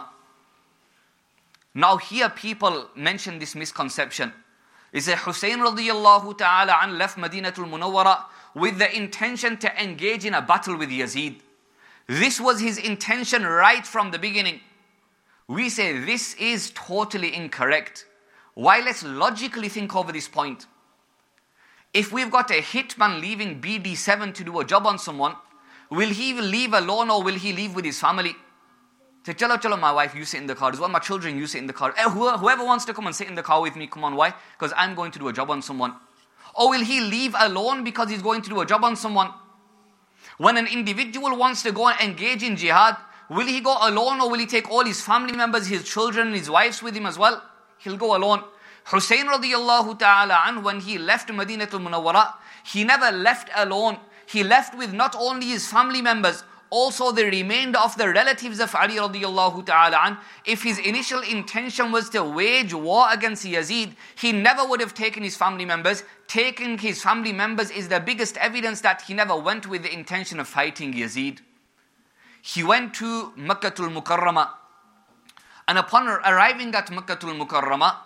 Now here people mention this misconception. He said Hussein radiyallahu ta'ala an left Madinatul Munawwara with the intention to engage in a battle with Yazid. This was his intention right from the beginning. We say this is totally incorrect. Why? Let's logically think over this point. If we've got a hitman leaving B D seven to do a job on someone, will he leave alone or will he leave with his family? Say, chalo, chalo, my wife, you sit in the car as well. My children, you sit in the car. Eh, whoever wants to come and sit in the car with me, come on, why? Because I'm going to do a job on someone. Or will he leave alone because he's going to do a job on someone? When an individual wants to go and engage in jihad, will he go alone or will he take all his family members, his children, his wives with him as well? He'll go alone. Hussein radiyallahu ta'ala an, when he left Madinatul Munawwara, he never left alone. He left with not only his family members, also the remainder of the relatives of Ali radiyallahu ta'ala an. If his initial intention was to wage war against Yazid, he never would have taken his family members. Taking his family members is the biggest evidence that he never went with the intention of fighting Yazid. He went to Makkatul Mukarramah. And upon arriving at Makkatul Mukarramah,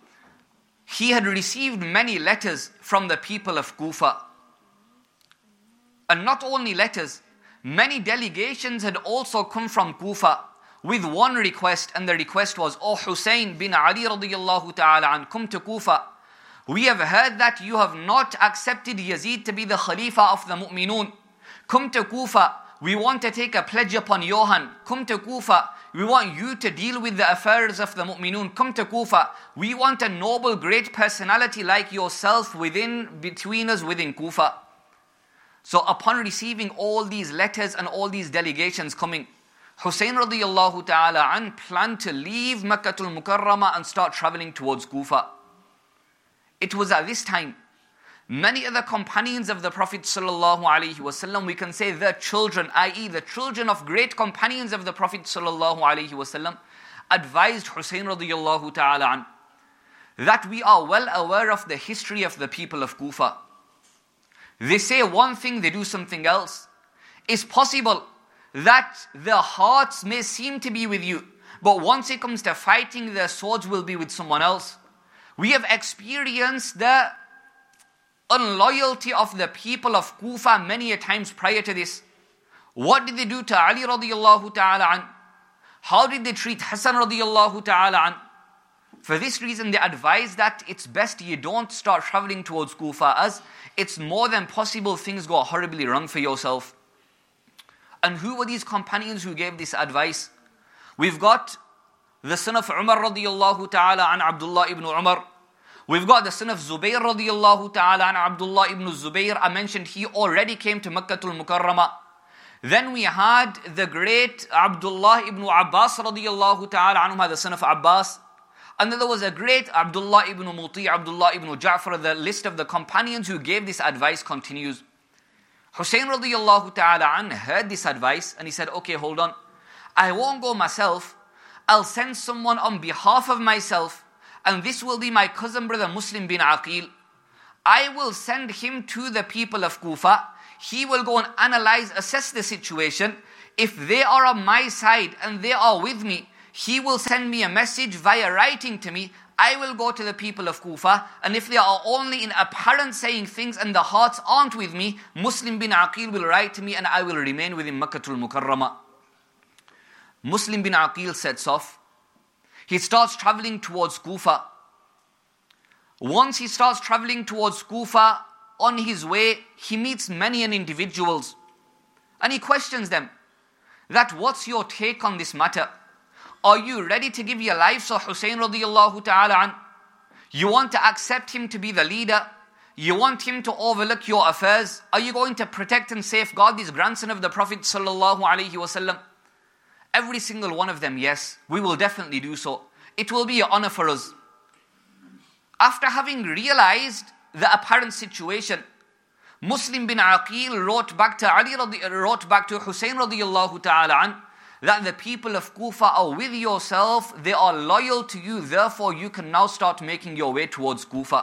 he had received many letters from the people of Kufa. And not only letters, many delegations had also come from Kufa with one request, and the request was, O Hussein bin Ali radiyallahu ta'ala an, come to Kufa. We have heard that you have not accepted Yazid to be the Khalifa of the Mu'minun. Come to Kufa. We want to take a pledge upon Johan. Come to Kufa. We want you to deal with the affairs of the Mu'minun. Come to Kufa. We want a noble, great personality like yourself within, between us within Kufa. So upon receiving all these letters and all these delegations coming, Hussein radiyallahu ta'ala an planned to leave Makkatul Mukarramah and start traveling towards Kufa. It was at this time, many other companions of the Prophet sallallahu alaihi wasallam, we can say the children, that is the children of great companions of the Prophet sallallahu alaihi wasallam, advised Hussein radiyallahu ta'ala an, that we are well aware of the history of the people of Kufa. They say one thing, they do something else. It's possible that the hearts may seem to be with you, but once it comes to fighting, their swords will be with someone else. We have experienced the unloyalty of the people of Kufa many a times prior to this. What did they do to Ali radiallahu ta'ala an? How did they treat Hassan radiallahu ta'ala an? For this reason, they advise that it's best you don't start traveling towards Kufa, as it's more than possible things go horribly wrong for yourself. And who were these companions who gave this advice? We've got the son of Umar radiallahu ta'ala an, Abdullah ibn Umar. We've got the son of Zubayr radiallahu ta'ala an, Abdullah ibn Zubayr. I mentioned he already came to Makkatul Mukarramah. Then we had the great Abdullah ibn Abbas radiallahu ta'ala anhu, the son of Abbas. And then there was a great Abdullah ibn Muti, Abdullah ibn Ja'far. The list of the companions who gave this advice continues. Hussein radiallahu ta'ala an heard this advice and he said, okay, hold on. I won't go myself. I'll send someone on behalf of myself, and this will be my cousin brother Muslim bin Aqil. I will send him to the people of Kufa. He will go and analyze, assess the situation. If they are on my side and they are with me, he will send me a message via writing to me. I will go to the people of Kufa, and if they are only in apparent saying things and the hearts aren't with me, Muslim bin Aqil will write to me and I will remain within Makkatul Mukarramah. Muslim bin Aqil sets off. He starts traveling towards Kufa. Once he starts traveling towards Kufa, on his way, he meets many an individuals. And he questions them, that what's your take on this matter? Are you ready to give your lives to Hussein radiallahu ta'ala an? You want to accept him to be the leader? You want him to overlook your affairs? Are you going to protect and safeguard this grandson of the Prophet sallallahu alaihi wasallam? Every single one of them, yes, we will definitely do so. It will be an honor for us. After having realized the apparent situation, Muslim bin Aqil wrote back to Ali, wrote back to Hussein radiallahu ta'ala an, that the people of Kufa are with yourself, they are loyal to you, therefore you can now start making your way towards Kufa.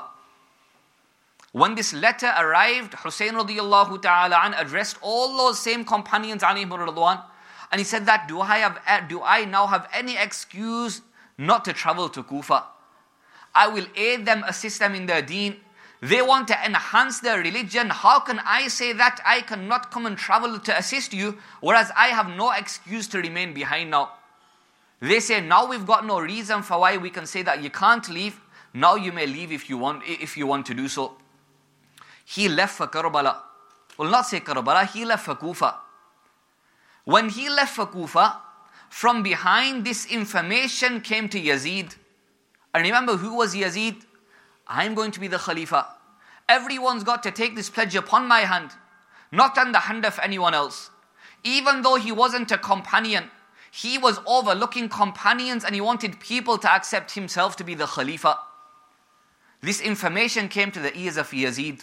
When this letter arrived, Hussein radiallahu ta'ala an addressed all those same companions alayhim radwan, and he said that, do I, have, do I now have any excuse not to travel to Kufa? I will aid them, assist them in their deen. They want to enhance their religion. How can I say that I cannot come and travel to assist you, whereas I have no excuse to remain behind now? They say, now we've got no reason for why we can say that you can't leave. Now you may leave if you want, if you want to do so. He left for Karbala. Well, not say Karbala, he left for Kufa. When he left for Kufa, from behind this information came to Yazid. And remember, who was Yazid? I'm going to be the Khalifa. Everyone's got to take this pledge upon my hand, not on the hand of anyone else. Even though he wasn't a companion, he was overlooking companions and he wanted people to accept himself to be the Khalifa. This information came to the ears of Yazid.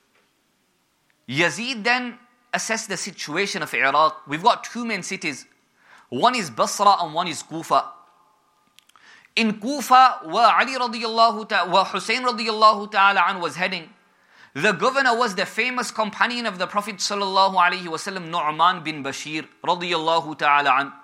Yazid then assessed the situation of Iraq. We've got two main cities. One is Basra and one is Kufa. In Kufa, where Ali radiallahu ta'ala, where Hussein radiallahu ta'ala an was heading, the governor was the famous companion of the Prophet sallallahu alaihi wasallam, Nu'man bin Bashir radiallahu ta'ala an.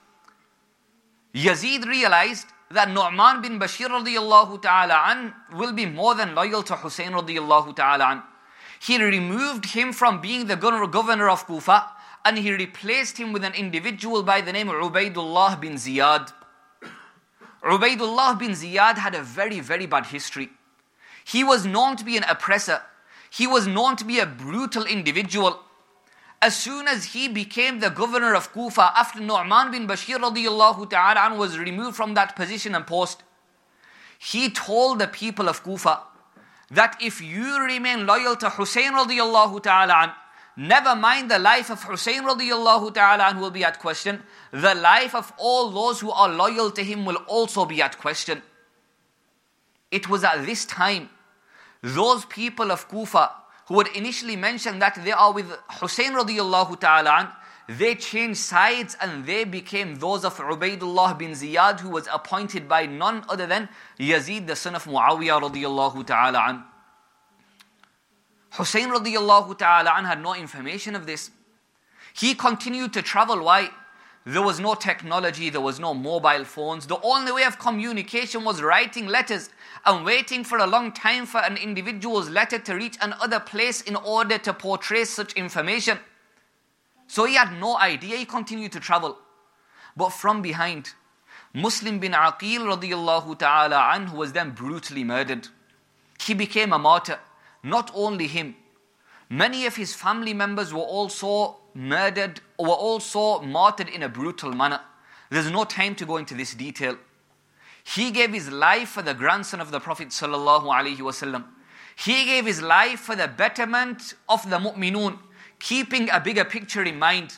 Yazid realized that Nu'man bin Bashir radiallahu ta'ala an will be more than loyal to Hussein radiallahu ta'ala an. He removed him from being the governor of Kufa and he replaced him with an individual by the name of Ubaidullah bin Ziyad. Ubaidullah bin Ziyad had a very, very bad history. He was known to be an oppressor. He was known to be a brutal individual. As soon as he became the governor of Kufa, after Nu'man bin Bashir radiallahu ta'ala an was removed from that position and post, he told the people of Kufa that if you remain loyal to Hussein radiallahu ta'ala an, never mind the life of Hussein radiallahu ta'ala an will be at question, the life of all those who are loyal to him will also be at question. It was at this time, those people of Kufa who had initially mentioned that they are with Hussein radiallahu ta'ala an, they changed sides and they became those of Ubaidullah bin Ziyad, who was appointed by none other than Yazid, the son of Muawiyah radiallahu ta'ala an. Hussein radiallahu ta'ala an had no information of this. He continued to travel. Why? There was no technology, there was no mobile phones. The only way of communication was writing letters and waiting for a long time for an individual's letter to reach another place in order to portray such information. So he had no idea, he continued to travel. But from behind, Muslim bin Aqil radiyallahu ta'ala anhu was then brutally murdered. He became a martyr. Not only him, many of his family members were also murdered, or were also martyred in a brutal manner. There's no time to go into this detail. He gave his life for the grandson of the Prophet sallallahu alaihi wasallam. He gave his life for the betterment of the mu'minun, keeping a bigger picture in mind.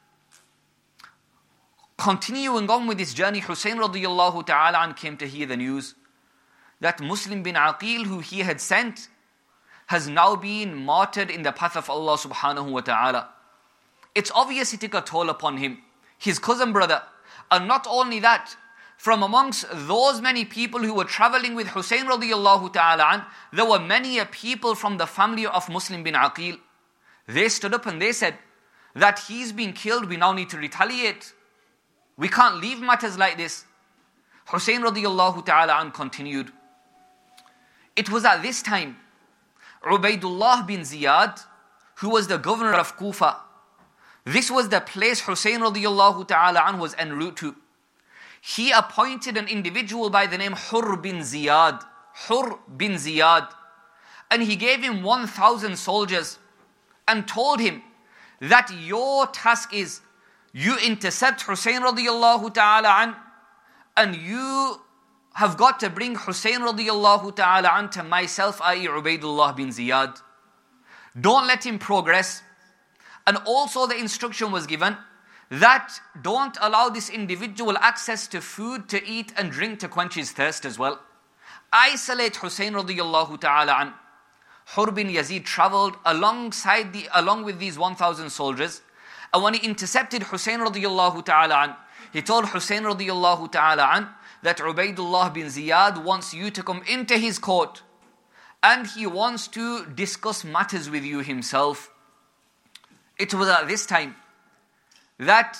Continuing on with this journey, Hussein radiyallahu ta'ala an came to hear the news that Muslim bin Aqil, who he had sent, has now been martyred in the path of Allah subhanahu wa ta'ala. It's obvious it took a toll upon him, his cousin brother. And not only that, from amongst those many people who were traveling with Hussein radiyallahu ta'ala an, there were many people from the family of Muslim bin Aqil. They stood up and they said that he's been killed, we now need to retaliate. We can't leave matters like this. Hussein radiyallahu ta'ala an continued. It was at this time, Ubaidullah bin Ziyad, who was the governor of Kufa, this was the place Hussein radiyallahu ta'ala an was en route to. He appointed an individual by the name Hur bin Ziyad. Hur bin Ziyad. And he gave him one thousand soldiers and told him that your task is, you intercept Hussein radiyallahu ta'ala an, and you have got to bring Hussein radiyallahu ta'ala an to myself, that is Ubaidullah bin Ziyad. Don't let him progress. And also the instruction was given that don't allow this individual access to food, to eat and drink to quench his thirst as well. Isolate Hussein radiyallahu ta'ala an. Hur bin Yazid travelled alongside the, along with these one thousand soldiers. And when he intercepted Hussein radiyallahu ta'ala an, he told Hussein radiyallahu ta'ala an that Ubaidullah bin Ziyad wants you to come into his court and he wants to discuss matters with you himself. It was at this time that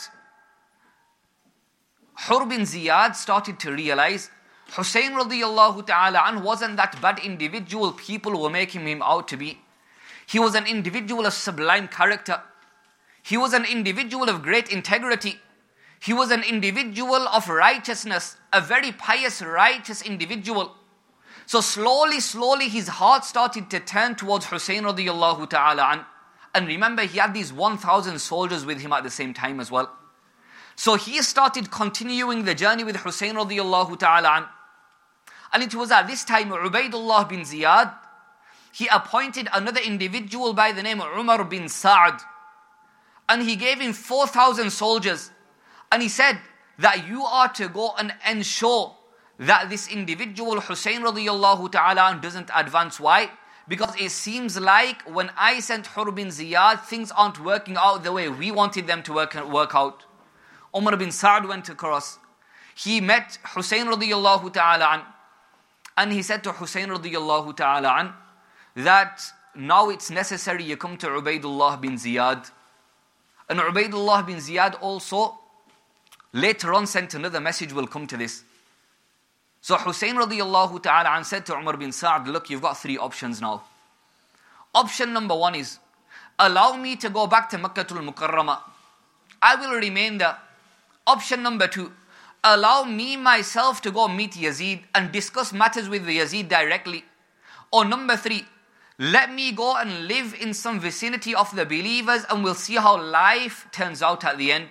Hur bin Ziyad started to realize Hussein radiyallahu ta'ala an wasn't that bad individual people were making him out to be. He was an individual of sublime character. He was an individual of great integrity. He was an individual of righteousness, a very pious, righteous individual. So slowly, slowly his heart started to turn towards Hussein radiyallahu ta'ala an. And remember, he had these one thousand soldiers with him at the same time as well. So he started continuing the journey with Hussein radiyallahu ta'ala an. And it was at this time, Ubaidullah bin Ziyad, he appointed another individual by the name of Umar bin Sa'd. And he gave him four thousand soldiers. And he said that you are to go and ensure that this individual, Hussein radiyallahu ta'ala an, doesn't advance. Why? Because it seems like when I sent Hur bin Ziyad, things aren't working out the way we wanted them to work, work out. Umar bin Sa'd went across. He met Hussein radiyallahu ta'ala an. And he said to Hussein radiyallahu ta'ala an that now it's necessary you come to Ubaidullah bin Ziyad. And Ubaidullah bin Ziyad also later on sent another message, will come to this. So Hussein radiyallahu ta'ala an said to Umar bin Sa'd, look, you've got three options now. Option number one is, allow me to go back to Makkatul Mukarramah. I will remain there. Option number two, allow me myself to go meet Yazid and discuss matters with Yazid directly. Or number three, let me go and live in some vicinity of the believers and we'll see how life turns out at the end.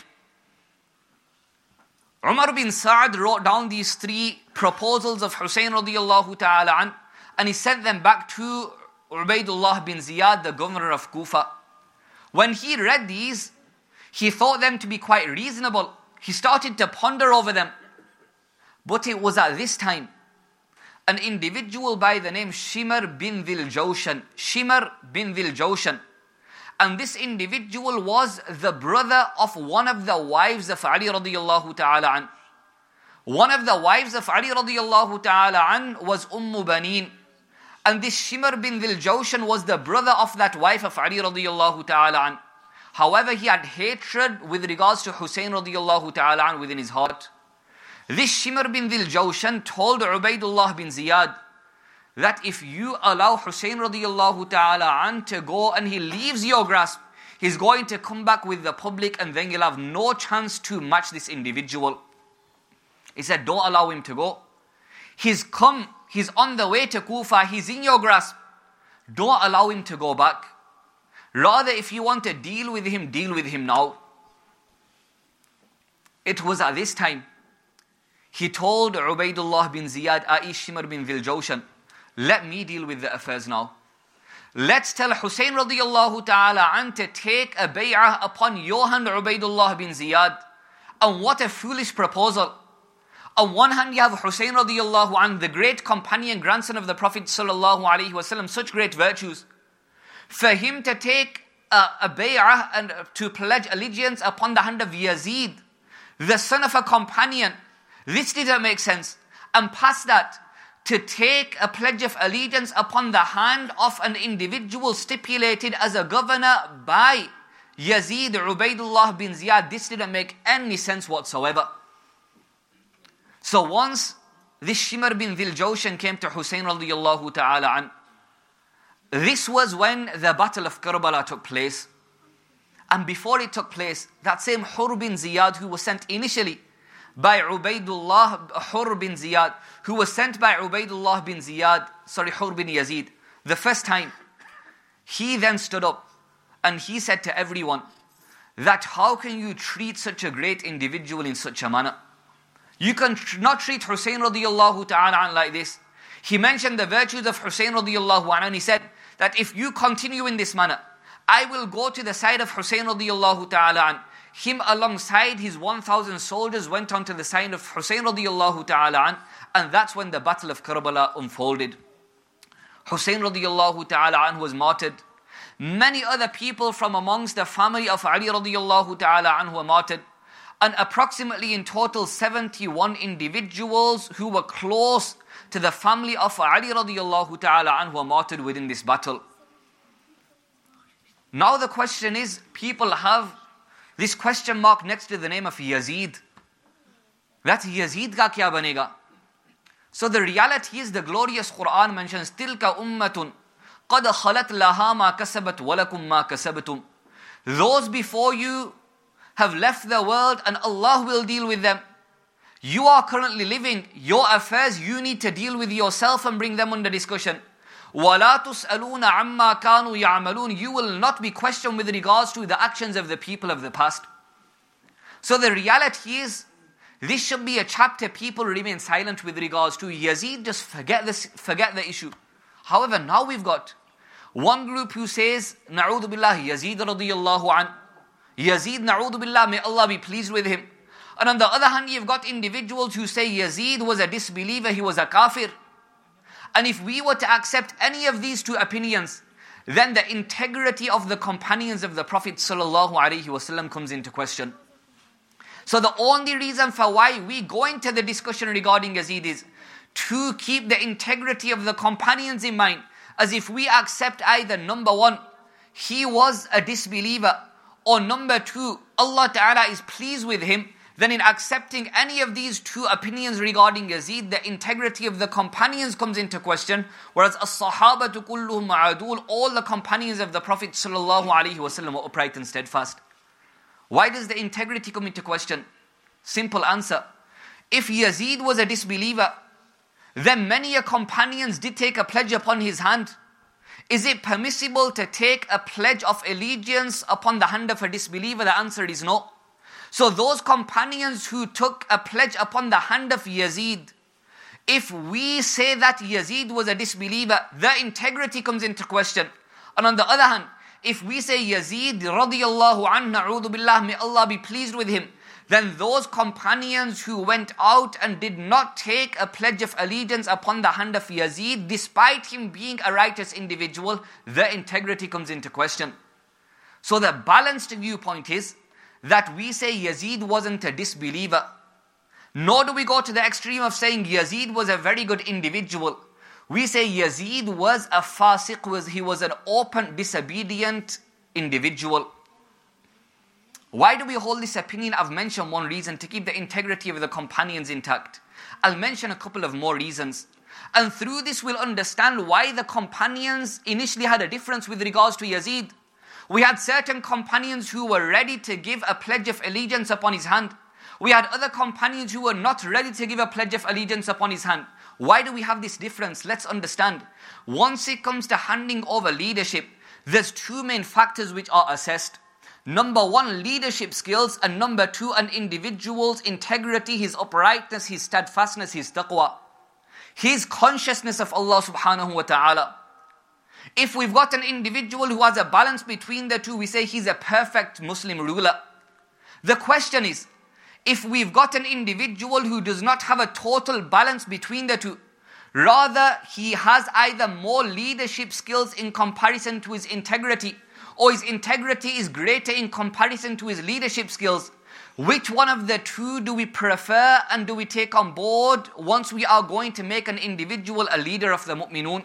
Umar bin Sa'd wrote down these three proposals of Hussein radiyallahu ta'ala an, and he sent them back to Ubaidullah bin Ziyad, the governor of Kufa. When he read these, he thought them to be quite reasonable. He started to ponder over them. But it was at this time, an individual by the name Shimr bin Dhil Jawshan, Shimr bin Dhil Jawshan, and this individual was the brother of one of the wives of Ali radiyallahu ta'ala an. One of the wives of Ali radiyallahu ta'ala an was Ummu Banin. And this Shimr bin Dhil Jawshan was the brother of that wife of Ali radiyallahu ta'ala an. However, he had hatred with regards to Hussein radiallahu ta'ala an within his heart. This Shimr bin Dhil Jawshan told Ubaidullah bin Ziyad that if you allow Hussein radiallahu ta'ala an to go and he leaves your grasp, he's going to come back with the public and then you'll have no chance to match this individual. He said, don't allow him to go. He's come, he's on the way to Kufa, he's in your grasp. Don't allow him to go back. Rather, if you want to deal with him, deal with him now. It was at this time, he told Ubaidullah bin Ziyad, Aish Shimr bin Dhil Jawshan, let me deal with the affairs now. Let's tell Hussein radiallahu ta'ala an to take a bay'ah upon your hand, Ubaidullah bin Ziyad. And what a foolish proposal. On one hand, you have Hussein radiallahu an, the great companion, grandson of the Prophet sallallahu alaihi wasallam, such great virtues. For him to take a, a bay'ah and to pledge allegiance upon the hand of Yazid, the son of a companion, this didn't make sense. And past that, to take a pledge of allegiance upon the hand of an individual stipulated as a governor by Yazid Ubaidullah bin Ziyad, this didn't make any sense whatsoever. So once this Shimr bin Dhil Jawshan came to Hussein radiallahu ta'ala an, this was when the battle of Karbala took place. And before it took place, that same Hur bin Ziyad who was sent initially by Ubaidullah, Hur bin Ziyad, who was sent by Ubaidullah bin Ziyad, sorry, Hur bin Yazid, the first time, he then stood up and he said to everyone that how can you treat such a great individual in such a manner? You can tr- not treat Hussein radiallahu ta'ala an like this. He mentioned the virtues of Hussein radiallahu an and he said that if you continue in this manner, I will go to the side of Hussein radiallahu ta'ala an. Him alongside his one thousand soldiers went on to the side of Hussein radiallahu ta'ala an, and that's when the battle of Karbala unfolded. Hussein radiallahu ta'ala an was martyred. Many other people from amongst the family of Ali radiallahu ta'ala an were martyred. And approximately in total seventy-one individuals who were close to the family of Ali radiallahu ta'ala an were martyred within this battle. Now the question is, people have this question mark next to the name of Yazid. That Yazid ka kya banega? So the reality is, the glorious Quran mentions, Tilka ummatun qad khalat laha ma kasabat walakum ma kasabtum. Those before you have left the world and Allah will deal with them. You are currently living, your affairs you need to deal with yourself and bring them under discussion. وَلَا تُسْأَلُونَ عَمَّا كَانُوا يَعْمَلُونَ. You will not be questioned with regards to the actions of the people of the past. So the reality is, this should be a chapter people remain silent with regards to. Yazid, just forget this, forget the issue. However, now we've got one group who says, Na'udhu billah, Yazid radiyallahu an. Yazid, na'udhu billah, may Allah be pleased with him. And on the other hand, you've got individuals who say Yazid was a disbeliever, he was a kafir. And if we were to accept any of these two opinions, then the integrity of the companions of the Prophet sallallahu alaihi wasallam comes into question. So the only reason for why we go into the discussion regarding Yazid is to keep the integrity of the companions in mind. As if we accept either number one, he was a disbeliever, or number two, Allah Ta'ala is pleased with him, then in accepting any of these two opinions regarding Yazid, the integrity of the companions comes into question, whereas as-sahabatu kulluhum ma'adul, all the companions of the Prophet sallallahu alaihi wasallam were upright and steadfast. Why does the integrity come into question? Simple answer. If Yazid was a disbeliever, then many a companions did take a pledge upon his hand. Is it permissible to take a pledge of allegiance upon the hand of a disbeliever? The answer is no. So those companions who took a pledge upon the hand of Yazid, if we say that Yazid was a disbeliever, the integrity comes into question. And on the other hand, if we say Yazid radiyallahu anhu, na'udhu billah, may Allah be pleased with him, then those companions who went out and did not take a pledge of allegiance upon the hand of Yazid, despite him being a righteous individual, the integrity comes into question. So the balanced viewpoint is that we say Yazid wasn't a disbeliever. Nor do we go to the extreme of saying Yazid was a very good individual. We say Yazid was a fasiq, was he was an open disobedient individual. Why do we hold this opinion? I've mentioned one reason: to keep the integrity of the companions intact. I'll mention a couple of more reasons. And through this we'll understand why the companions initially had a difference with regards to Yazid. We had certain companions who were ready to give a pledge of allegiance upon his hand. We had other companions who were not ready to give a pledge of allegiance upon his hand. Why do we have this difference? Let's understand. Once it comes to handing over leadership, there's two main factors which are assessed. Number one, leadership skills, and number two, an individual's integrity, his uprightness, his steadfastness, his taqwa, his consciousness of Allah subhanahu wa ta'ala. If we've got an individual who has a balance between the two, we say he's a perfect Muslim ruler. The question is, if we've got an individual who does not have a total balance between the two, rather he has either more leadership skills in comparison to his integrity, or his integrity is greater in comparison to his leadership skills, which one of the two do we prefer and do we take on board once we are going to make an individual a leader of the mu'minun?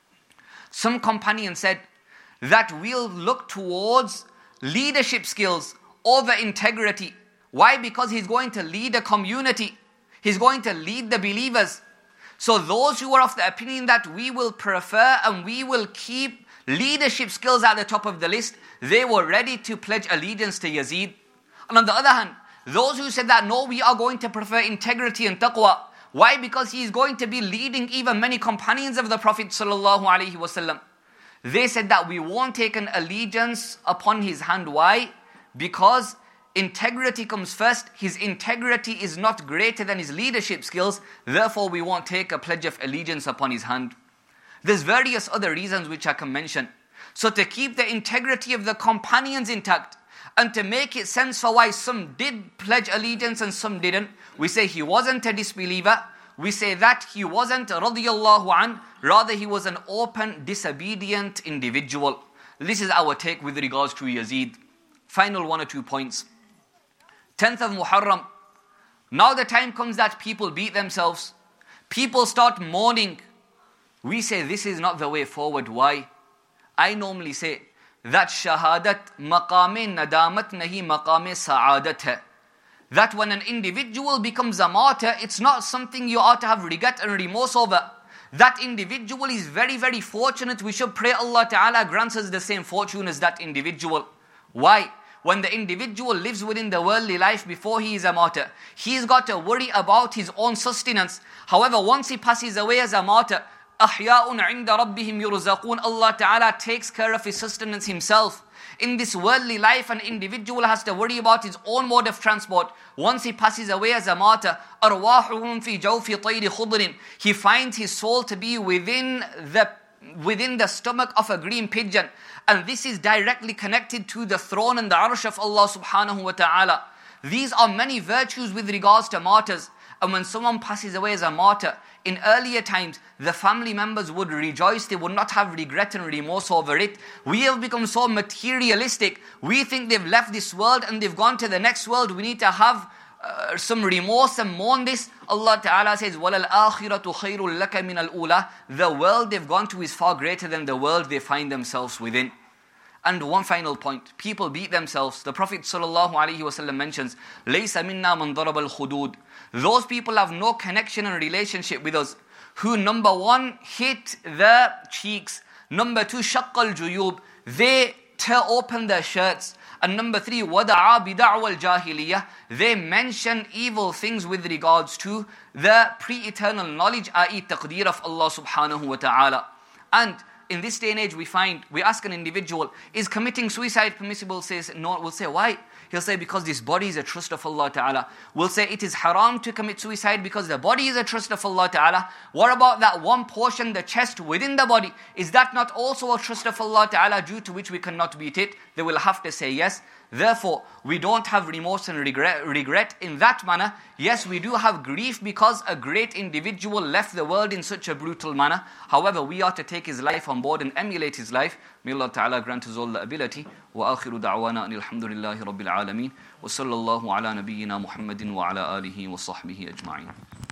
Some companions said that we'll look towards leadership skills over integrity. Why? Because he's going to lead a community. He's going to lead the believers. So those who are of the opinion that we will prefer and we will keep leadership skills at the top of the list, they were ready to pledge allegiance to Yazid. And on the other hand, those who said that no, we are going to prefer integrity and taqwa. Why? Because he is going to be leading even many companions of the Prophet sallallahu alaihi wasallam. They said that we won't take an allegiance upon his hand. Why? Because integrity comes first. His integrity is not greater than his leadership skills. Therefore, we won't take a pledge of allegiance upon his hand. There's various other reasons which I can mention. So to keep the integrity of the companions intact, and to make it sense for why some did pledge allegiance and some didn't, we say he wasn't a disbeliever. We say that he wasn't radiyallahu an, rather he was an open, disobedient individual. This is our take with regards to Yazid. Final one or two points. tenth of Muharram. Now the time comes that people beat themselves. People start mourning. We say this is not the way forward. Why? I normally say that shahadat maqam nadamat nahi maqam sa'adat hai. That when an individual becomes a martyr, it's not something you ought to have regret and remorse over. That individual is very, very fortunate. We should pray Allah Ta'ala grants us the same fortune as that individual. Why? When the individual lives within the worldly life before he is a martyr, he's got to worry about his own sustenance. However, once he passes away as a martyr, أَحْيَاءٌ عِنْدَ رَبِّهِمْ يُرْزَقُونَ, Allah Ta'ala takes care of his sustenance himself. In this worldly life, an individual has to worry about his own mode of transport. Once he passes away as a martyr, أَرْوَاحُهُمْ فِي جَوْفِ طَيْرِ خُضْرٍ, he finds his soul to be within the within the stomach of a green pigeon. And this is directly connected to the throne and the arsh of Allah subhanahu wa ta'ala. These are many virtues with regards to martyrs. And when someone passes away as a martyr, in earlier times, the family members would rejoice. They would not have regret and remorse over it. We have become so materialistic. We think they've left this world and they've gone to the next world. We need to have uh, some remorse and mourn this. Allah Ta'ala says, وَلَلْآخِرَةُ خَيْرٌ لَكَ مِنَ الْأُولَى. The world they've gone to is far greater than the world they find themselves within. And one final point. People beat themselves. The Prophet ﷺ mentions, لَيْسَ مِنَّا مَنْ ضَرَبَ الْخُدُودِ. Those people have no connection and relationship with us, who number one, hit the cheeks. Number two, شَقَّ الْجُيُوبِ. They tear open their shirts. And number three, وَدَعَا بِدَعْوَ الْجَاهِلِيَّةِ. They mention evil things with regards to the pre-eternal knowledge, that is taqdeer of Allah subhanahu wa ta'ala. And in this day and age we find, we ask an individual, is committing suicide permissible? Says no. We'll say, why? He'll say, because this body is a trust of Allah Ta'ala. We'll say, it is haram to commit suicide because the body is a trust of Allah Ta'ala. What about that one portion, the chest within the body? Is that not also a trust of Allah Ta'ala due to which we cannot beat it? They will have to say yes. Therefore, we don't have remorse and regret, regret in that manner. Yes, we do have grief because a great individual left the world in such a brutal manner. However, we are to take his life on board and emulate his life. May Allah Ta'ala grant us all the ability. وآخر دعوانا أن الحمد لله رب العالمين وصلى الله على نبينا محمد وعلى آله وصحبه أجمعين.